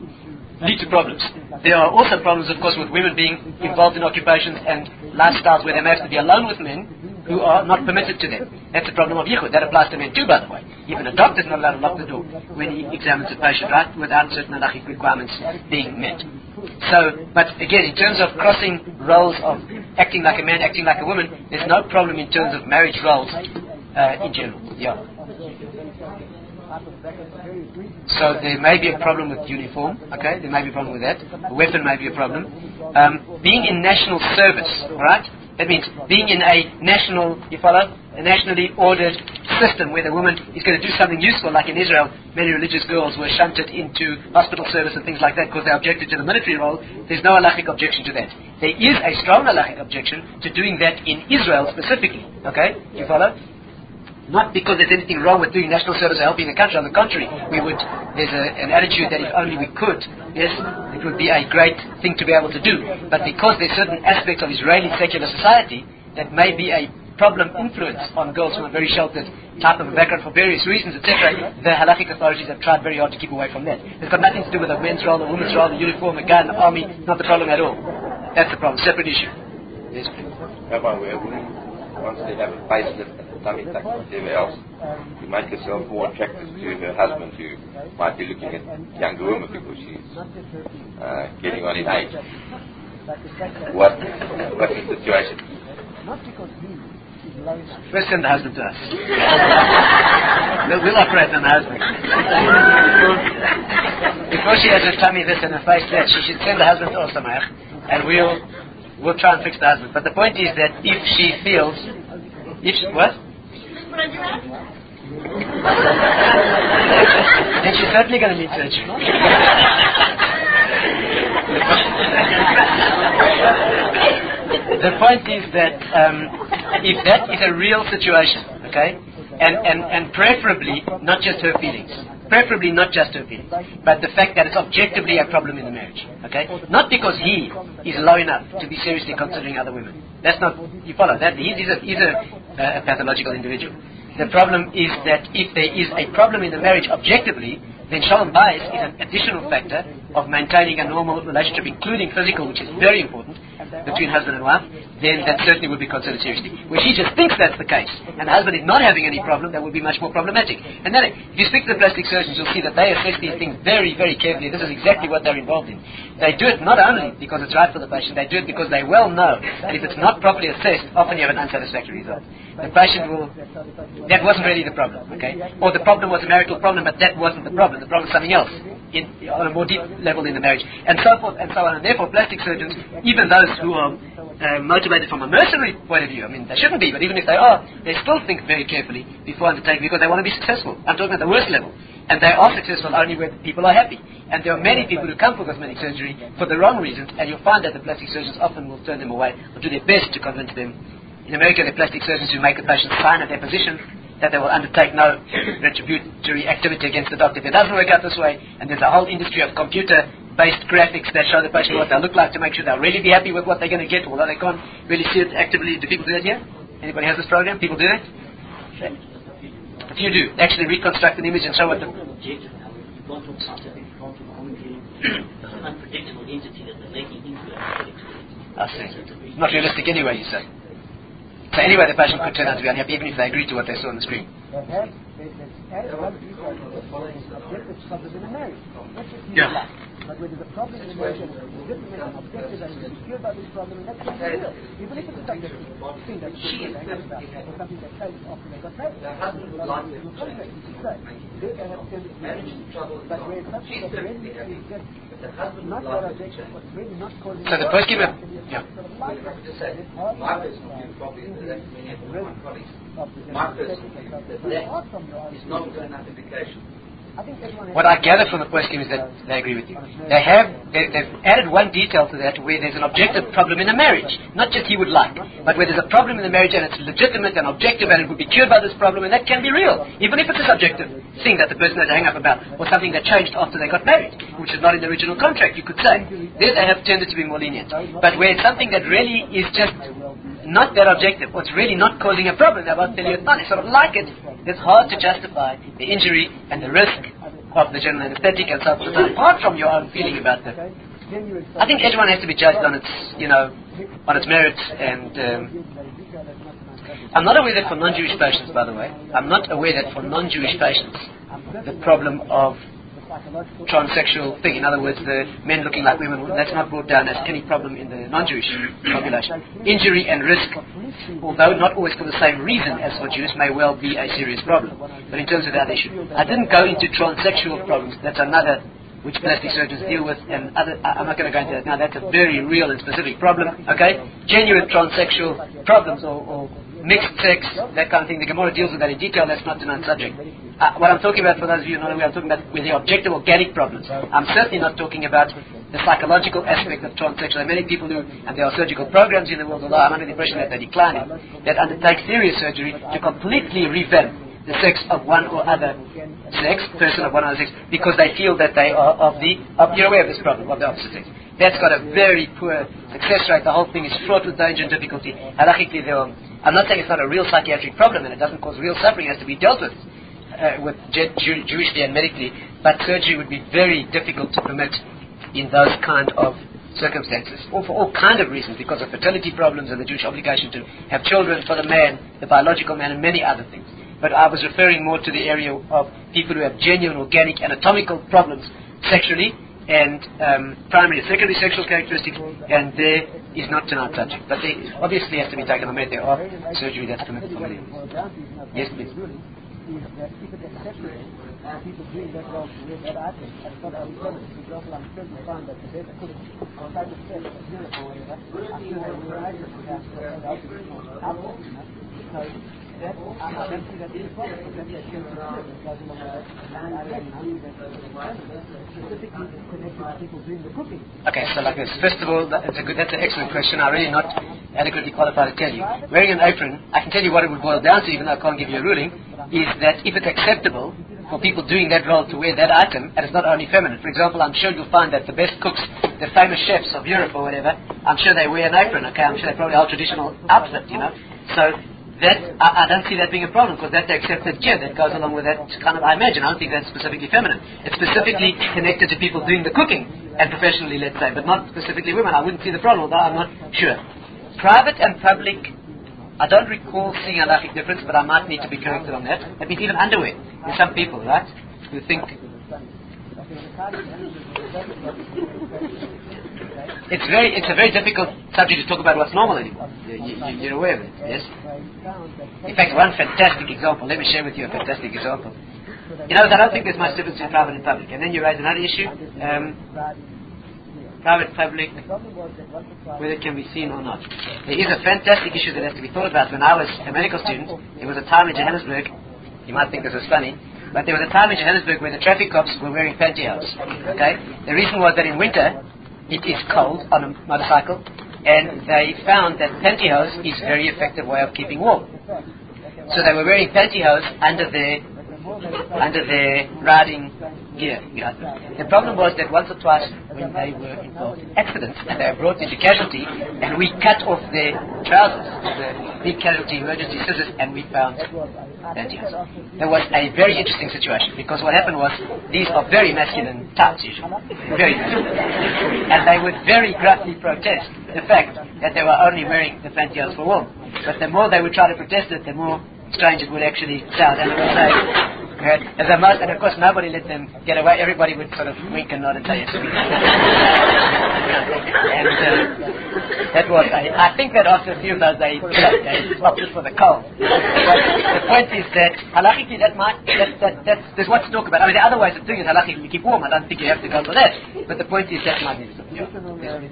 lead to problems. There are also problems, of course, with women being involved in occupations and lifestyles where they may have to be alone with men who are not permitted to them. That's a problem of yichud. That applies to men too, by the way. Even a doctor is not allowed to lock the door when he examines a patient, right, without certain halachic requirements being met. So, but again, in terms of crossing roles of acting like a man, acting like a woman, there's no problem in terms of marriage roles uh, in general. Yeah. So there may be a problem with uniform, okay, there may be a problem with that. A weapon may be a problem. Um, being in national service, right? That means being in a national, you follow, a nationally ordered system where the woman is going to do something useful, like in Israel, many religious girls were shunted into hospital service and things like that because they objected to the military role. There's no halachic objection to that. There is a strong halachic objection to doing that in Israel specifically, okay, you follow? Not because there's anything wrong with doing national service or helping the country. On the contrary, we would. There's a, an attitude that if only we could, yes, it would be a great thing to be able to do. But because there's certain aspects of Israeli secular society that may be a problem influence on girls from a very sheltered type of a background for various reasons, et cetera, the halachic authorities have tried very hard to keep away from that. It's got nothing to do with a men's role, a woman's role, a uniform, a gun, the army. Not the problem at all. That's the problem. Separate issue. Yes, please. Rabbi, where women, once they have a facelift and a tummy tuck or whatever else, to make herself more attractive to her husband, who might be looking at younger women because she's uh, getting on in age. What, uh, what's the situation? First send the husband to us. we'll, we'll operate on the husband. Before she has her tummy this and her face that, she should send the husband to Osamach, and we'll we'll try and fix the husband. But the point is that if she feels, if she, what? Then she's certainly going to need surgery. The point is that um, if that is a real situation, okay, and, and, and preferably not just her feelings, preferably not just her feelings, but the fact that it's objectively a problem in the marriage, okay, not because he is low enough to be seriously considering other women. That's not, you follow that, he's, he's, a, he's a, a pathological individual. The problem is that if there is a problem in the marriage objectively, then Shalom Bayis is an additional factor of maintaining a normal relationship, including physical, which is very important, between husband and wife, then that certainly would be considered seriously. Where she just thinks that's the case, and the husband is not having any problem, that would be much more problematic. And then, if you speak to the plastic surgeons, you'll see that they assess these things very, very carefully. This is exactly what they're involved in. They do it not only because it's right for the patient, they do it because they well know that if it's not properly assessed, often you have an unsatisfactory result. The patient will, that wasn't really the problem, okay? Or the problem was a marital problem, but that wasn't the problem. The problem was something else, in, on a more deep level in the marriage, and so forth and so on. And therefore, plastic surgeons, even those who are uh, motivated from a mercenary point of view, I mean, they shouldn't be, but even if they are, they still think very carefully before undertaking, because they want to be successful. I'm talking at the worst level. And they are successful only when people are happy. And there are many people who come for cosmetic surgery for the wrong reasons, and you'll find that the plastic surgeons often will turn them away, or do their best to convince them. In America, there are plastic surgeons who make the patient sign a deposition that they will undertake no retributory activity against the doctor if it doesn't work out this way, and there's a whole industry of computer-based graphics that show the patient what they'll look like to make sure they'll really be happy with what they're going to get, although they can't really see it actively. Do people do that here? Anybody has this program? People do that? A few do. Actually reconstruct an image and show what the... unpredictable entity that they're making into a I see. It's not realistic anyway, you say. So anyway, the patient could turn out to be unhappy even if they agree to what they saw on the screen. Yeah. But when there's a problem in the marriage and it's legitimate and objective and you're secure about this problem, and that's not real. Even if it's a subjective thing that's being angry about or something that takes off and they got married, your contract is to say, they can have tended to be but where it's something that really is just not your objective, but really not causing... So the first given... Yeah. My personal view probably is that we have one colleague. My personal view is that that is not a good enough indication. What I gather from the question is that they agree with you. They have, they, they've added one detail to that where there's an objective problem in a marriage. Not just he would like, but where there's a problem in the marriage and it's legitimate and objective and it would be cured by this problem, and that can be real. Even if it's a subjective thing that the person had to hang up about, or something that changed after they got married, which is not in the original contract, you could say. There they have tended to be more lenient. But where it's something that really is just not that objective, or it's really not causing a problem, they won't tell you it's not. They sort of like it. It's hard to justify the injury and the risk of the general anesthetic and so forth. So apart from your own feeling about that, I think everyone has to be judged on its, you know, on its merits. And um, I'm not aware that for non-Jewish patients, by the way, I'm not aware that for non-Jewish patients, the problem of transsexual thing, in other words, the men looking like women, that's not brought down as any problem in the non-Jewish population. Injury and risk, although not always for the same reason as for Jews, may well be a serious problem. But in terms of that issue, I didn't go into transsexual problems. That's another which plastic surgeons deal with, and other, I'm not going to go into that now. That's a very real and specific problem. Okay, genuine transsexual problems or, or mixed sex, that kind of thing. The Gemara deals with that in detail. That's not tonight's subject. Uh, what I'm talking about, for those of you who know, I'm talking about with the objective organic problems. I'm certainly not talking about the psychological aspect of transsexual. There are many people who, and there are surgical programs in the world, although I'm under the impression that they're declining, that undertake serious surgery to completely revamp the sex of one or other sex, person of one or other sex, because they feel that they are of the, of, you're aware of this problem, of the opposite sex. That's got a very poor success rate. The whole thing is fraught with danger and difficulty. Halachically, there are, I'm not saying it's not a real psychiatric problem and it doesn't cause real suffering, it has to be dealt with. Uh, with Jew- Jew- Jewishly and medically, but surgery would be very difficult to permit in those kind of circumstances, or for all kind of reasons, because of fertility problems and the Jewish obligation to have children for the man, the biological man, and many other things. But I was referring more to the area of people who have genuine organic anatomical problems sexually and um, primary and secondary sexual characteristics, and there is not tonight's subject. But there obviously has to be taken on merit. There are surgery that's permitted for many. Yes, please. Is that if it is acceptable, uh, people doing that wrong to wear that item, as not only permanent. For example, I'm sure you find that the best cook or type of chef of Europe or whatever, I'm sure they wear items without alcohol, you know. So that, I, I don't see that as a problem, but that's a chef of Europe that goes along with that. And I reckon only that specifically connected to people doing the cooking. Okay, so like this. First of all, that's a good, that's an excellent question. I'm really not adequately qualified to tell you. Wearing an apron, I can tell you what it would boil down to, even though I can't give you a ruling, is that if it's acceptable for people doing that role to wear that item, and it's not only feminine. For example, I'm sure you'll find that the best cooks, the famous chefs of Europe or whatever, I'm sure they wear an apron, okay? I'm sure they probably have a traditional outfit, you know? So, that I, I don't see that being a problem, because that's the accepted gear that goes along with that kind of, I imagine. I don't think that's specifically feminine. It's specifically connected to people doing the cooking, and professionally, let's say, but not specifically women. I wouldn't see the problem, although I'm not sure. Private and public, I don't recall seeing a halachic difference, but I might need to be corrected on that. That means even underwear. There's some people, right, who think it's very, it's a very difficult subject to talk about what's normal anymore. You, you, you're aware of it, yes? In fact, one fantastic example, let me share with you a fantastic example. You know, I don't think there's much difference between private and public. And then you raise another issue, um, private, public, whether it can be seen or not. There is a fantastic issue that has to be thought about. When I was a medical student, there was a time in Johannesburg, you might think this is funny, but there was a time in Johannesburg where the traffic cops were wearing pantyhose. Okay? The reason was that in winter, it is cold on a motorcycle, and they found that pantyhose is a very effective way of keeping warm. So they were wearing pantyhose under their under their riding gear. The problem was that once or twice when they were involved in accidents and they were brought into casualty, and we cut off their trousers, the big casualty emergency scissors, and we found pantyhose. There was a very interesting situation, because what happened was these are very masculine types usually, very masculine, and they would very gruffly protest the fact that they were only wearing the pantyhose for warmth. But the more they would try to protest it, the more strange it would actually sound, and it would say, right, as a most, and of course nobody let them get away. Everybody would sort of wink and nod and say yes. And uh, that was, I, I think that after a few of those they, they stopped it for the cold. The point is that halachically that might, that, that, that's, there's what to talk about. I mean, there are other ways of doing it halachically to keep warm. I don't think you have to go for that. But the point is that might be something. Yeah.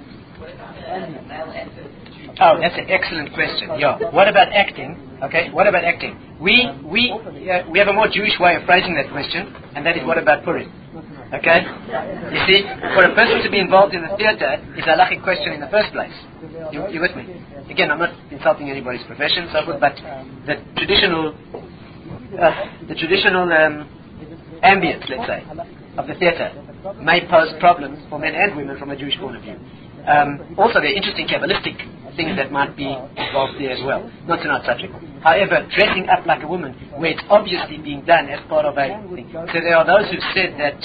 Oh, that's an excellent question. Yeah. What about acting? Okay. What about acting? We we uh, we have a more Jewish way of phrasing that question, and that is what about Purim? Okay. You see, for a person to be involved in the theatre is a halachic question in the first place. You, you with me? Again, I'm not insulting anybody's profession, so forth, but the traditional uh, the traditional um, ambience, let's say, of the theatre may pose problems for men and women from a Jewish point of view. Um, also, there are interesting Kabbalistic things that might be involved there as well. Not to our subject. However, dressing up like a woman, where it's obviously being done as part of a thing. So there are those who said that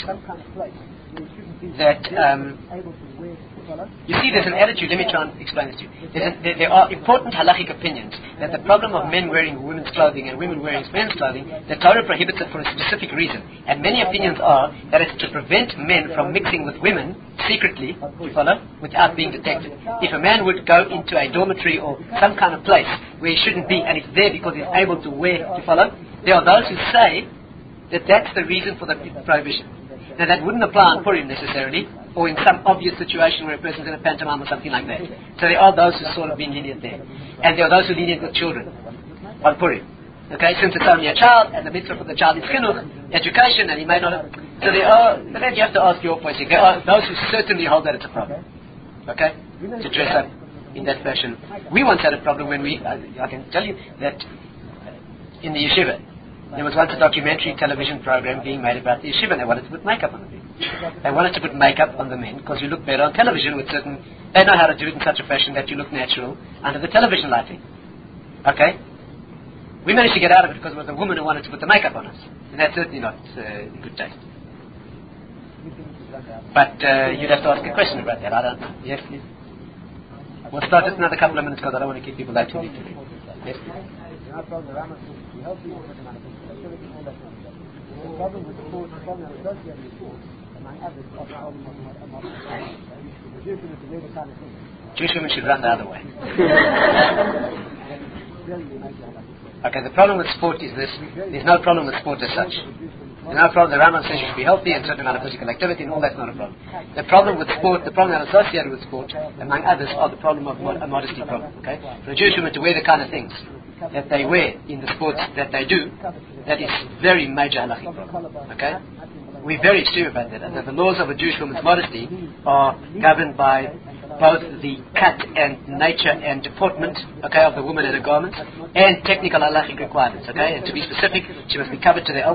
that um, you see, there's an attitude. Let me try and explain this to you. There's a, there, there are important halachic opinions that the problem of men wearing women's clothing and women wearing men's clothing, the Torah prohibits it for a specific reason. And many opinions are that it's to prevent men from mixing with women secretly, you follow, without being detected. If a man would go into a dormitory or some kind of place where he shouldn't be, and it's there because he's able to wear, you follow, there are those who say that that's the reason for the prohibition. Now that wouldn't apply on Purim necessarily, or in some obvious situation where a person's in a pantomime or something like that. So there are those who sort of been lenient there. And there are those who lenient with children on Purim. Okay, since it's only a child, and the mitzvah for the child is chinuch, education, and he may not have... So there are... But then you have to ask your point. There are those who certainly hold that it's a problem. Okay? To dress up in that fashion. We once had a problem when we... I, I can tell you that in the yeshiva, there was once a documentary television program being made about the yeshiva, and they wanted to put makeup on the men. They wanted to put makeup on the men because you look better on television with certain... They know how to do it in such a fashion that you look natural under the television lighting. Okay? We managed to get out of it because it was a woman who wanted to put the makeup on us. And that's certainly not uh, in good taste. But uh, you'd have to ask a question about that. I don't know. Yes, please. We'll start just another couple of minutes because I don't want to keep people that too late. Yes, please. The problem with the sport, the problem associated with sport, among others, of the problem of the Jewish women to wear the kind of thing. Jewish women should run the other way. Okay, the problem with sport is this. There's no problem with sport as such. There's no problem. The Rambam says you should be healthy and certain amount of physical activity and all that's not a problem. The problem with sport, the problem associated with sport, among others, are the problem of mod- a modesty problem. Okay? For a Jewish woman to wear the kind of things that they wear in the sports that they do, that is very major halachic problem. Okay? We're very extreme about that. And that the laws of a Jewish woman's modesty are governed by both the cut and nature and deportment, okay, of the woman and her garments, and technical halachic requirements, okay? And to be specific, she must be covered to the elbow,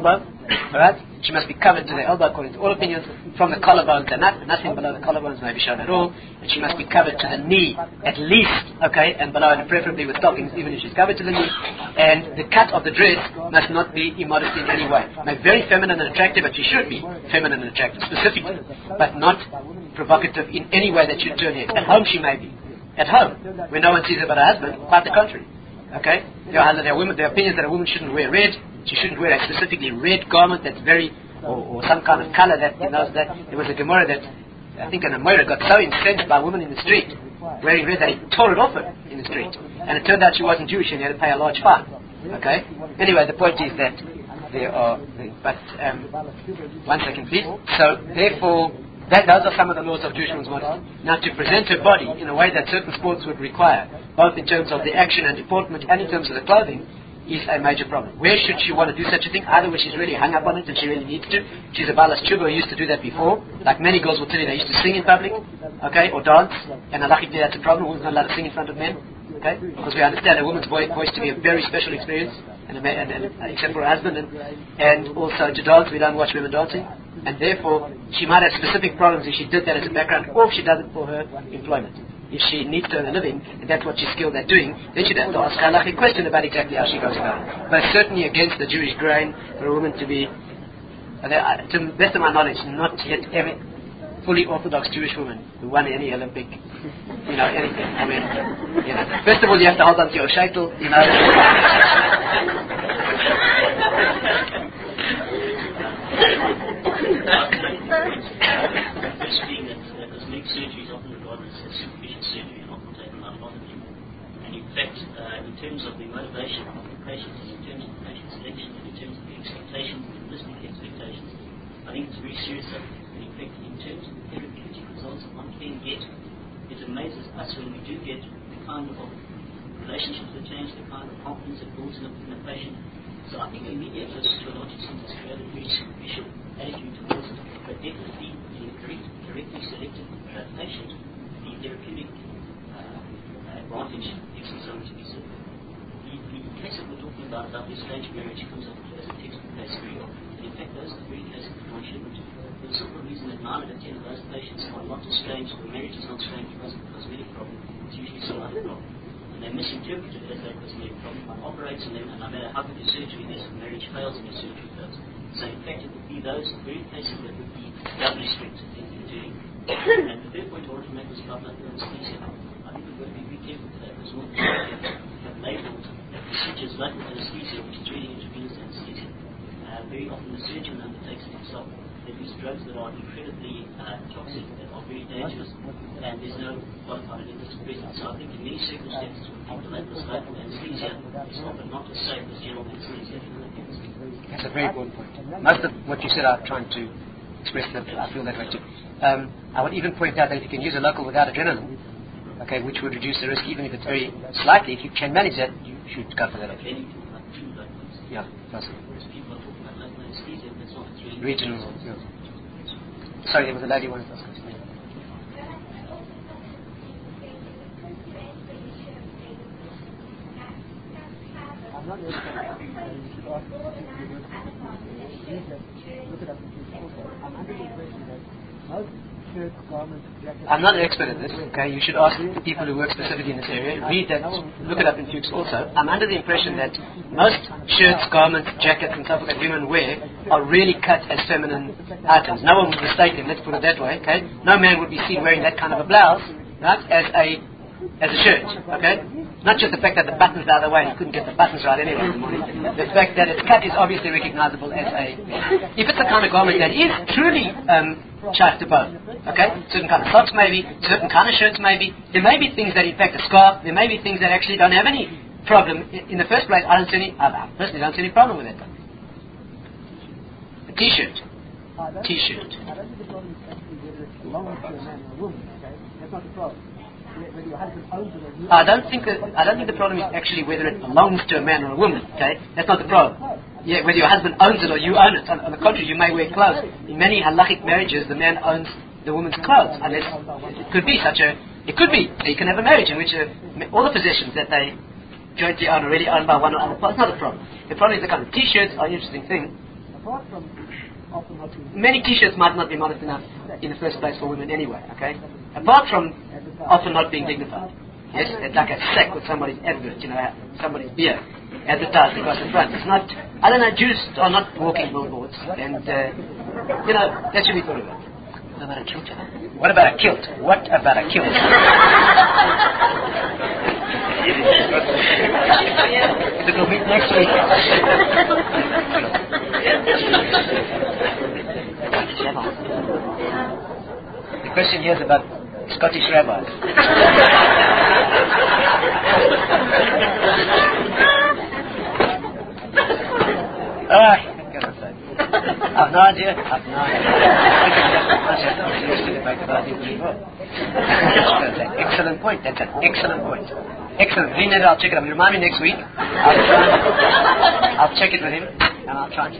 Alright? She must be covered to the elbow according to all opinions, from the collarbones and not, nothing below the collarbones may be shown at all, and she must be covered to the knee at least, okay, and below, and preferably with stockings even if she's covered to the knee, and the cut of the dress must not be immodest in any way. May be very feminine and attractive, but she should be feminine and attractive specifically, but not provocative in any way that should turn her. At home she may be. At home, when no one sees her but her husband, quite the contrary. Okay? There are, there are women, there are opinions that a woman shouldn't wear red. She shouldn't wear a specifically red garment that's very, or, or some kind of color that, you know, that there was a Gemara that, I think an Amora got so incensed by women in the street wearing red that he tore it off her in the street. And it turned out she wasn't Jewish and he had to pay a large fine. Okay? Anyway, the point is that there are, but, um, one second please. So, therefore, That, those are some of the laws of Jewish women's modesty. Now, to present her body in a way that certain sports would require, both in terms of the action and deportment and in terms of the clothing, is a major problem. Where should she want to do such a thing? Either where she's really hung up on it and she really needs to. She's a Balas Tshuva who used to do that before. Like many girls will tell you, they used to sing in public, okay, or dance. And halachically that's a problem. A woman's not allowed to sing in front of men, okay? Because we understand a woman's voice, voice to be a very special experience, and, a, and, and, and except for her husband, and, and also to dance. We don't watch women dancing. And therefore, she might have specific problems if she did that as a background, or if she does it for her employment. If she needs to earn a living, and that's what she's skilled at doing, then she'd have to ask her like a question about exactly how she goes about it. But certainly against the Jewish grain for a woman to be, uh, to the best of my knowledge, not yet every fully Orthodox Jewish woman who won any Olympic, you know, anything. I mean, you know, first of all, you have to hold on to your shaitel, you know. First being that uh, cosmetic surgery is often regarded as superficial surgery and often taken out of honesty. And in fact, uh, in terms of the motivation of the patient, and in terms of the patient selection, and in terms of the expectations and listening expectations, I think it's a very serious subject. And in fact, in terms of the therapeutic results that one can get, it amazes us when we do get the kind of relationships that change, the kind of confidence that builds in the, in the patient. So I think immediately goes to a large extent has created a very superficial attitude towards it. But definitely, in a correct, correctly selected uh, patient, the therapeutic uh, advantage is something to be said. The, the case that we're talking about, about this stage marriage, comes up as a textbook case very often. And in fact, those are the very cases that one shouldn't do. For the simple reason that nine out of ten of those patients are not estranged, the marriage is not estranged because of a cosmetic problem, it's usually some other problem. And they misinterpret it as a cosmetic problem. One operates on them, and no matter how good the surgery is, the marriage fails and the surgery fails. So in fact, it would be those very cases that would be doubly strict in, in doing. And the third point I want to make was about local anesthesia. I think we've got to be very careful with that, because all the have labelled procedures local anesthesia, which is really intravenous anesthesia. Uh, very often the surgeon undertakes it himself. They use drugs that are incredibly uh, toxic, that are very dangerous, and there's no qualified anesthetic present. So I think in many circumstances when people have this local anesthesia, it's often not as safe as general anesthesia. That's a very important point. Most of what you said I'm trying to express that I feel that way too. Um, I would even point out that if you can use a local without adrenaline, okay, which would reduce the risk even if it's very slightly, if you can manage that, you should go for that. Okay. Yeah, possibly. Regional, yeah. Sorry, there was a lady one of those questions. I'm not really sure. I'm under the impression that most shirts, garments, jackets... I'm not an expert at this, okay? You should ask the people who work specifically in this area. Read that, look it up in Fuchs also. I'm under the impression that most shirts, garments, jackets and stuff that women wear are really cut as feminine items. No one would mistake them, let's put it that way, okay? No man would be seen wearing that kind of a blouse, right, as a as a shirt, okay? Not just the fact that the buttons are the other way, you couldn't get the buttons right anyway in the morning. The fact that it's cut is obviously recognizable as a... If it's the kind of garment that is truly um, chaste to bone, okay? Certain kind of socks maybe, certain kind of shirts maybe. There may be things that in fact a scarf, there may be things that actually don't have any problem. In, in the first place, I don't see any, I personally don't see any problem with it. A t-shirt. T-shirt. I don't think the problem is actually whether it belongs to a man or a woman, okay? That's not the problem. Whether your husband owns it or you I don't think that, I don't think the problem is actually whether it belongs to a man or a woman, okay? That's not the problem. Yeah, whether your husband owns it or you own it. On, on the contrary, you may wear clothes. In many halachic marriages, the man owns the woman's clothes, unless it could be such a, it could be, so you can have a marriage in which uh, all the possessions that they jointly own are already owned by one or other. It's not a problem. The problem is the kind of t-shirts are an interesting thing. apart from often not being many t-shirts might not be modest enough in the first place for women anyway, okay? Apart from often not being dignified. Yes, it's like a sack with somebody's advert, you know, somebody's beer advertised across the front. It's not, I don't know, Jews are not walking billboards, and, uh, you know, that should be thought about. What about a kilt? What about a kilt? What about a kilt? So we'll meet next week. The question here is about Scottish rabbis. Alright, I've no idea. I've no idea. Excellent point. That's an excellent point. Excellent. Read it. I'll check it up. Remind me next week. I'll, I'll check it with him and I'll try and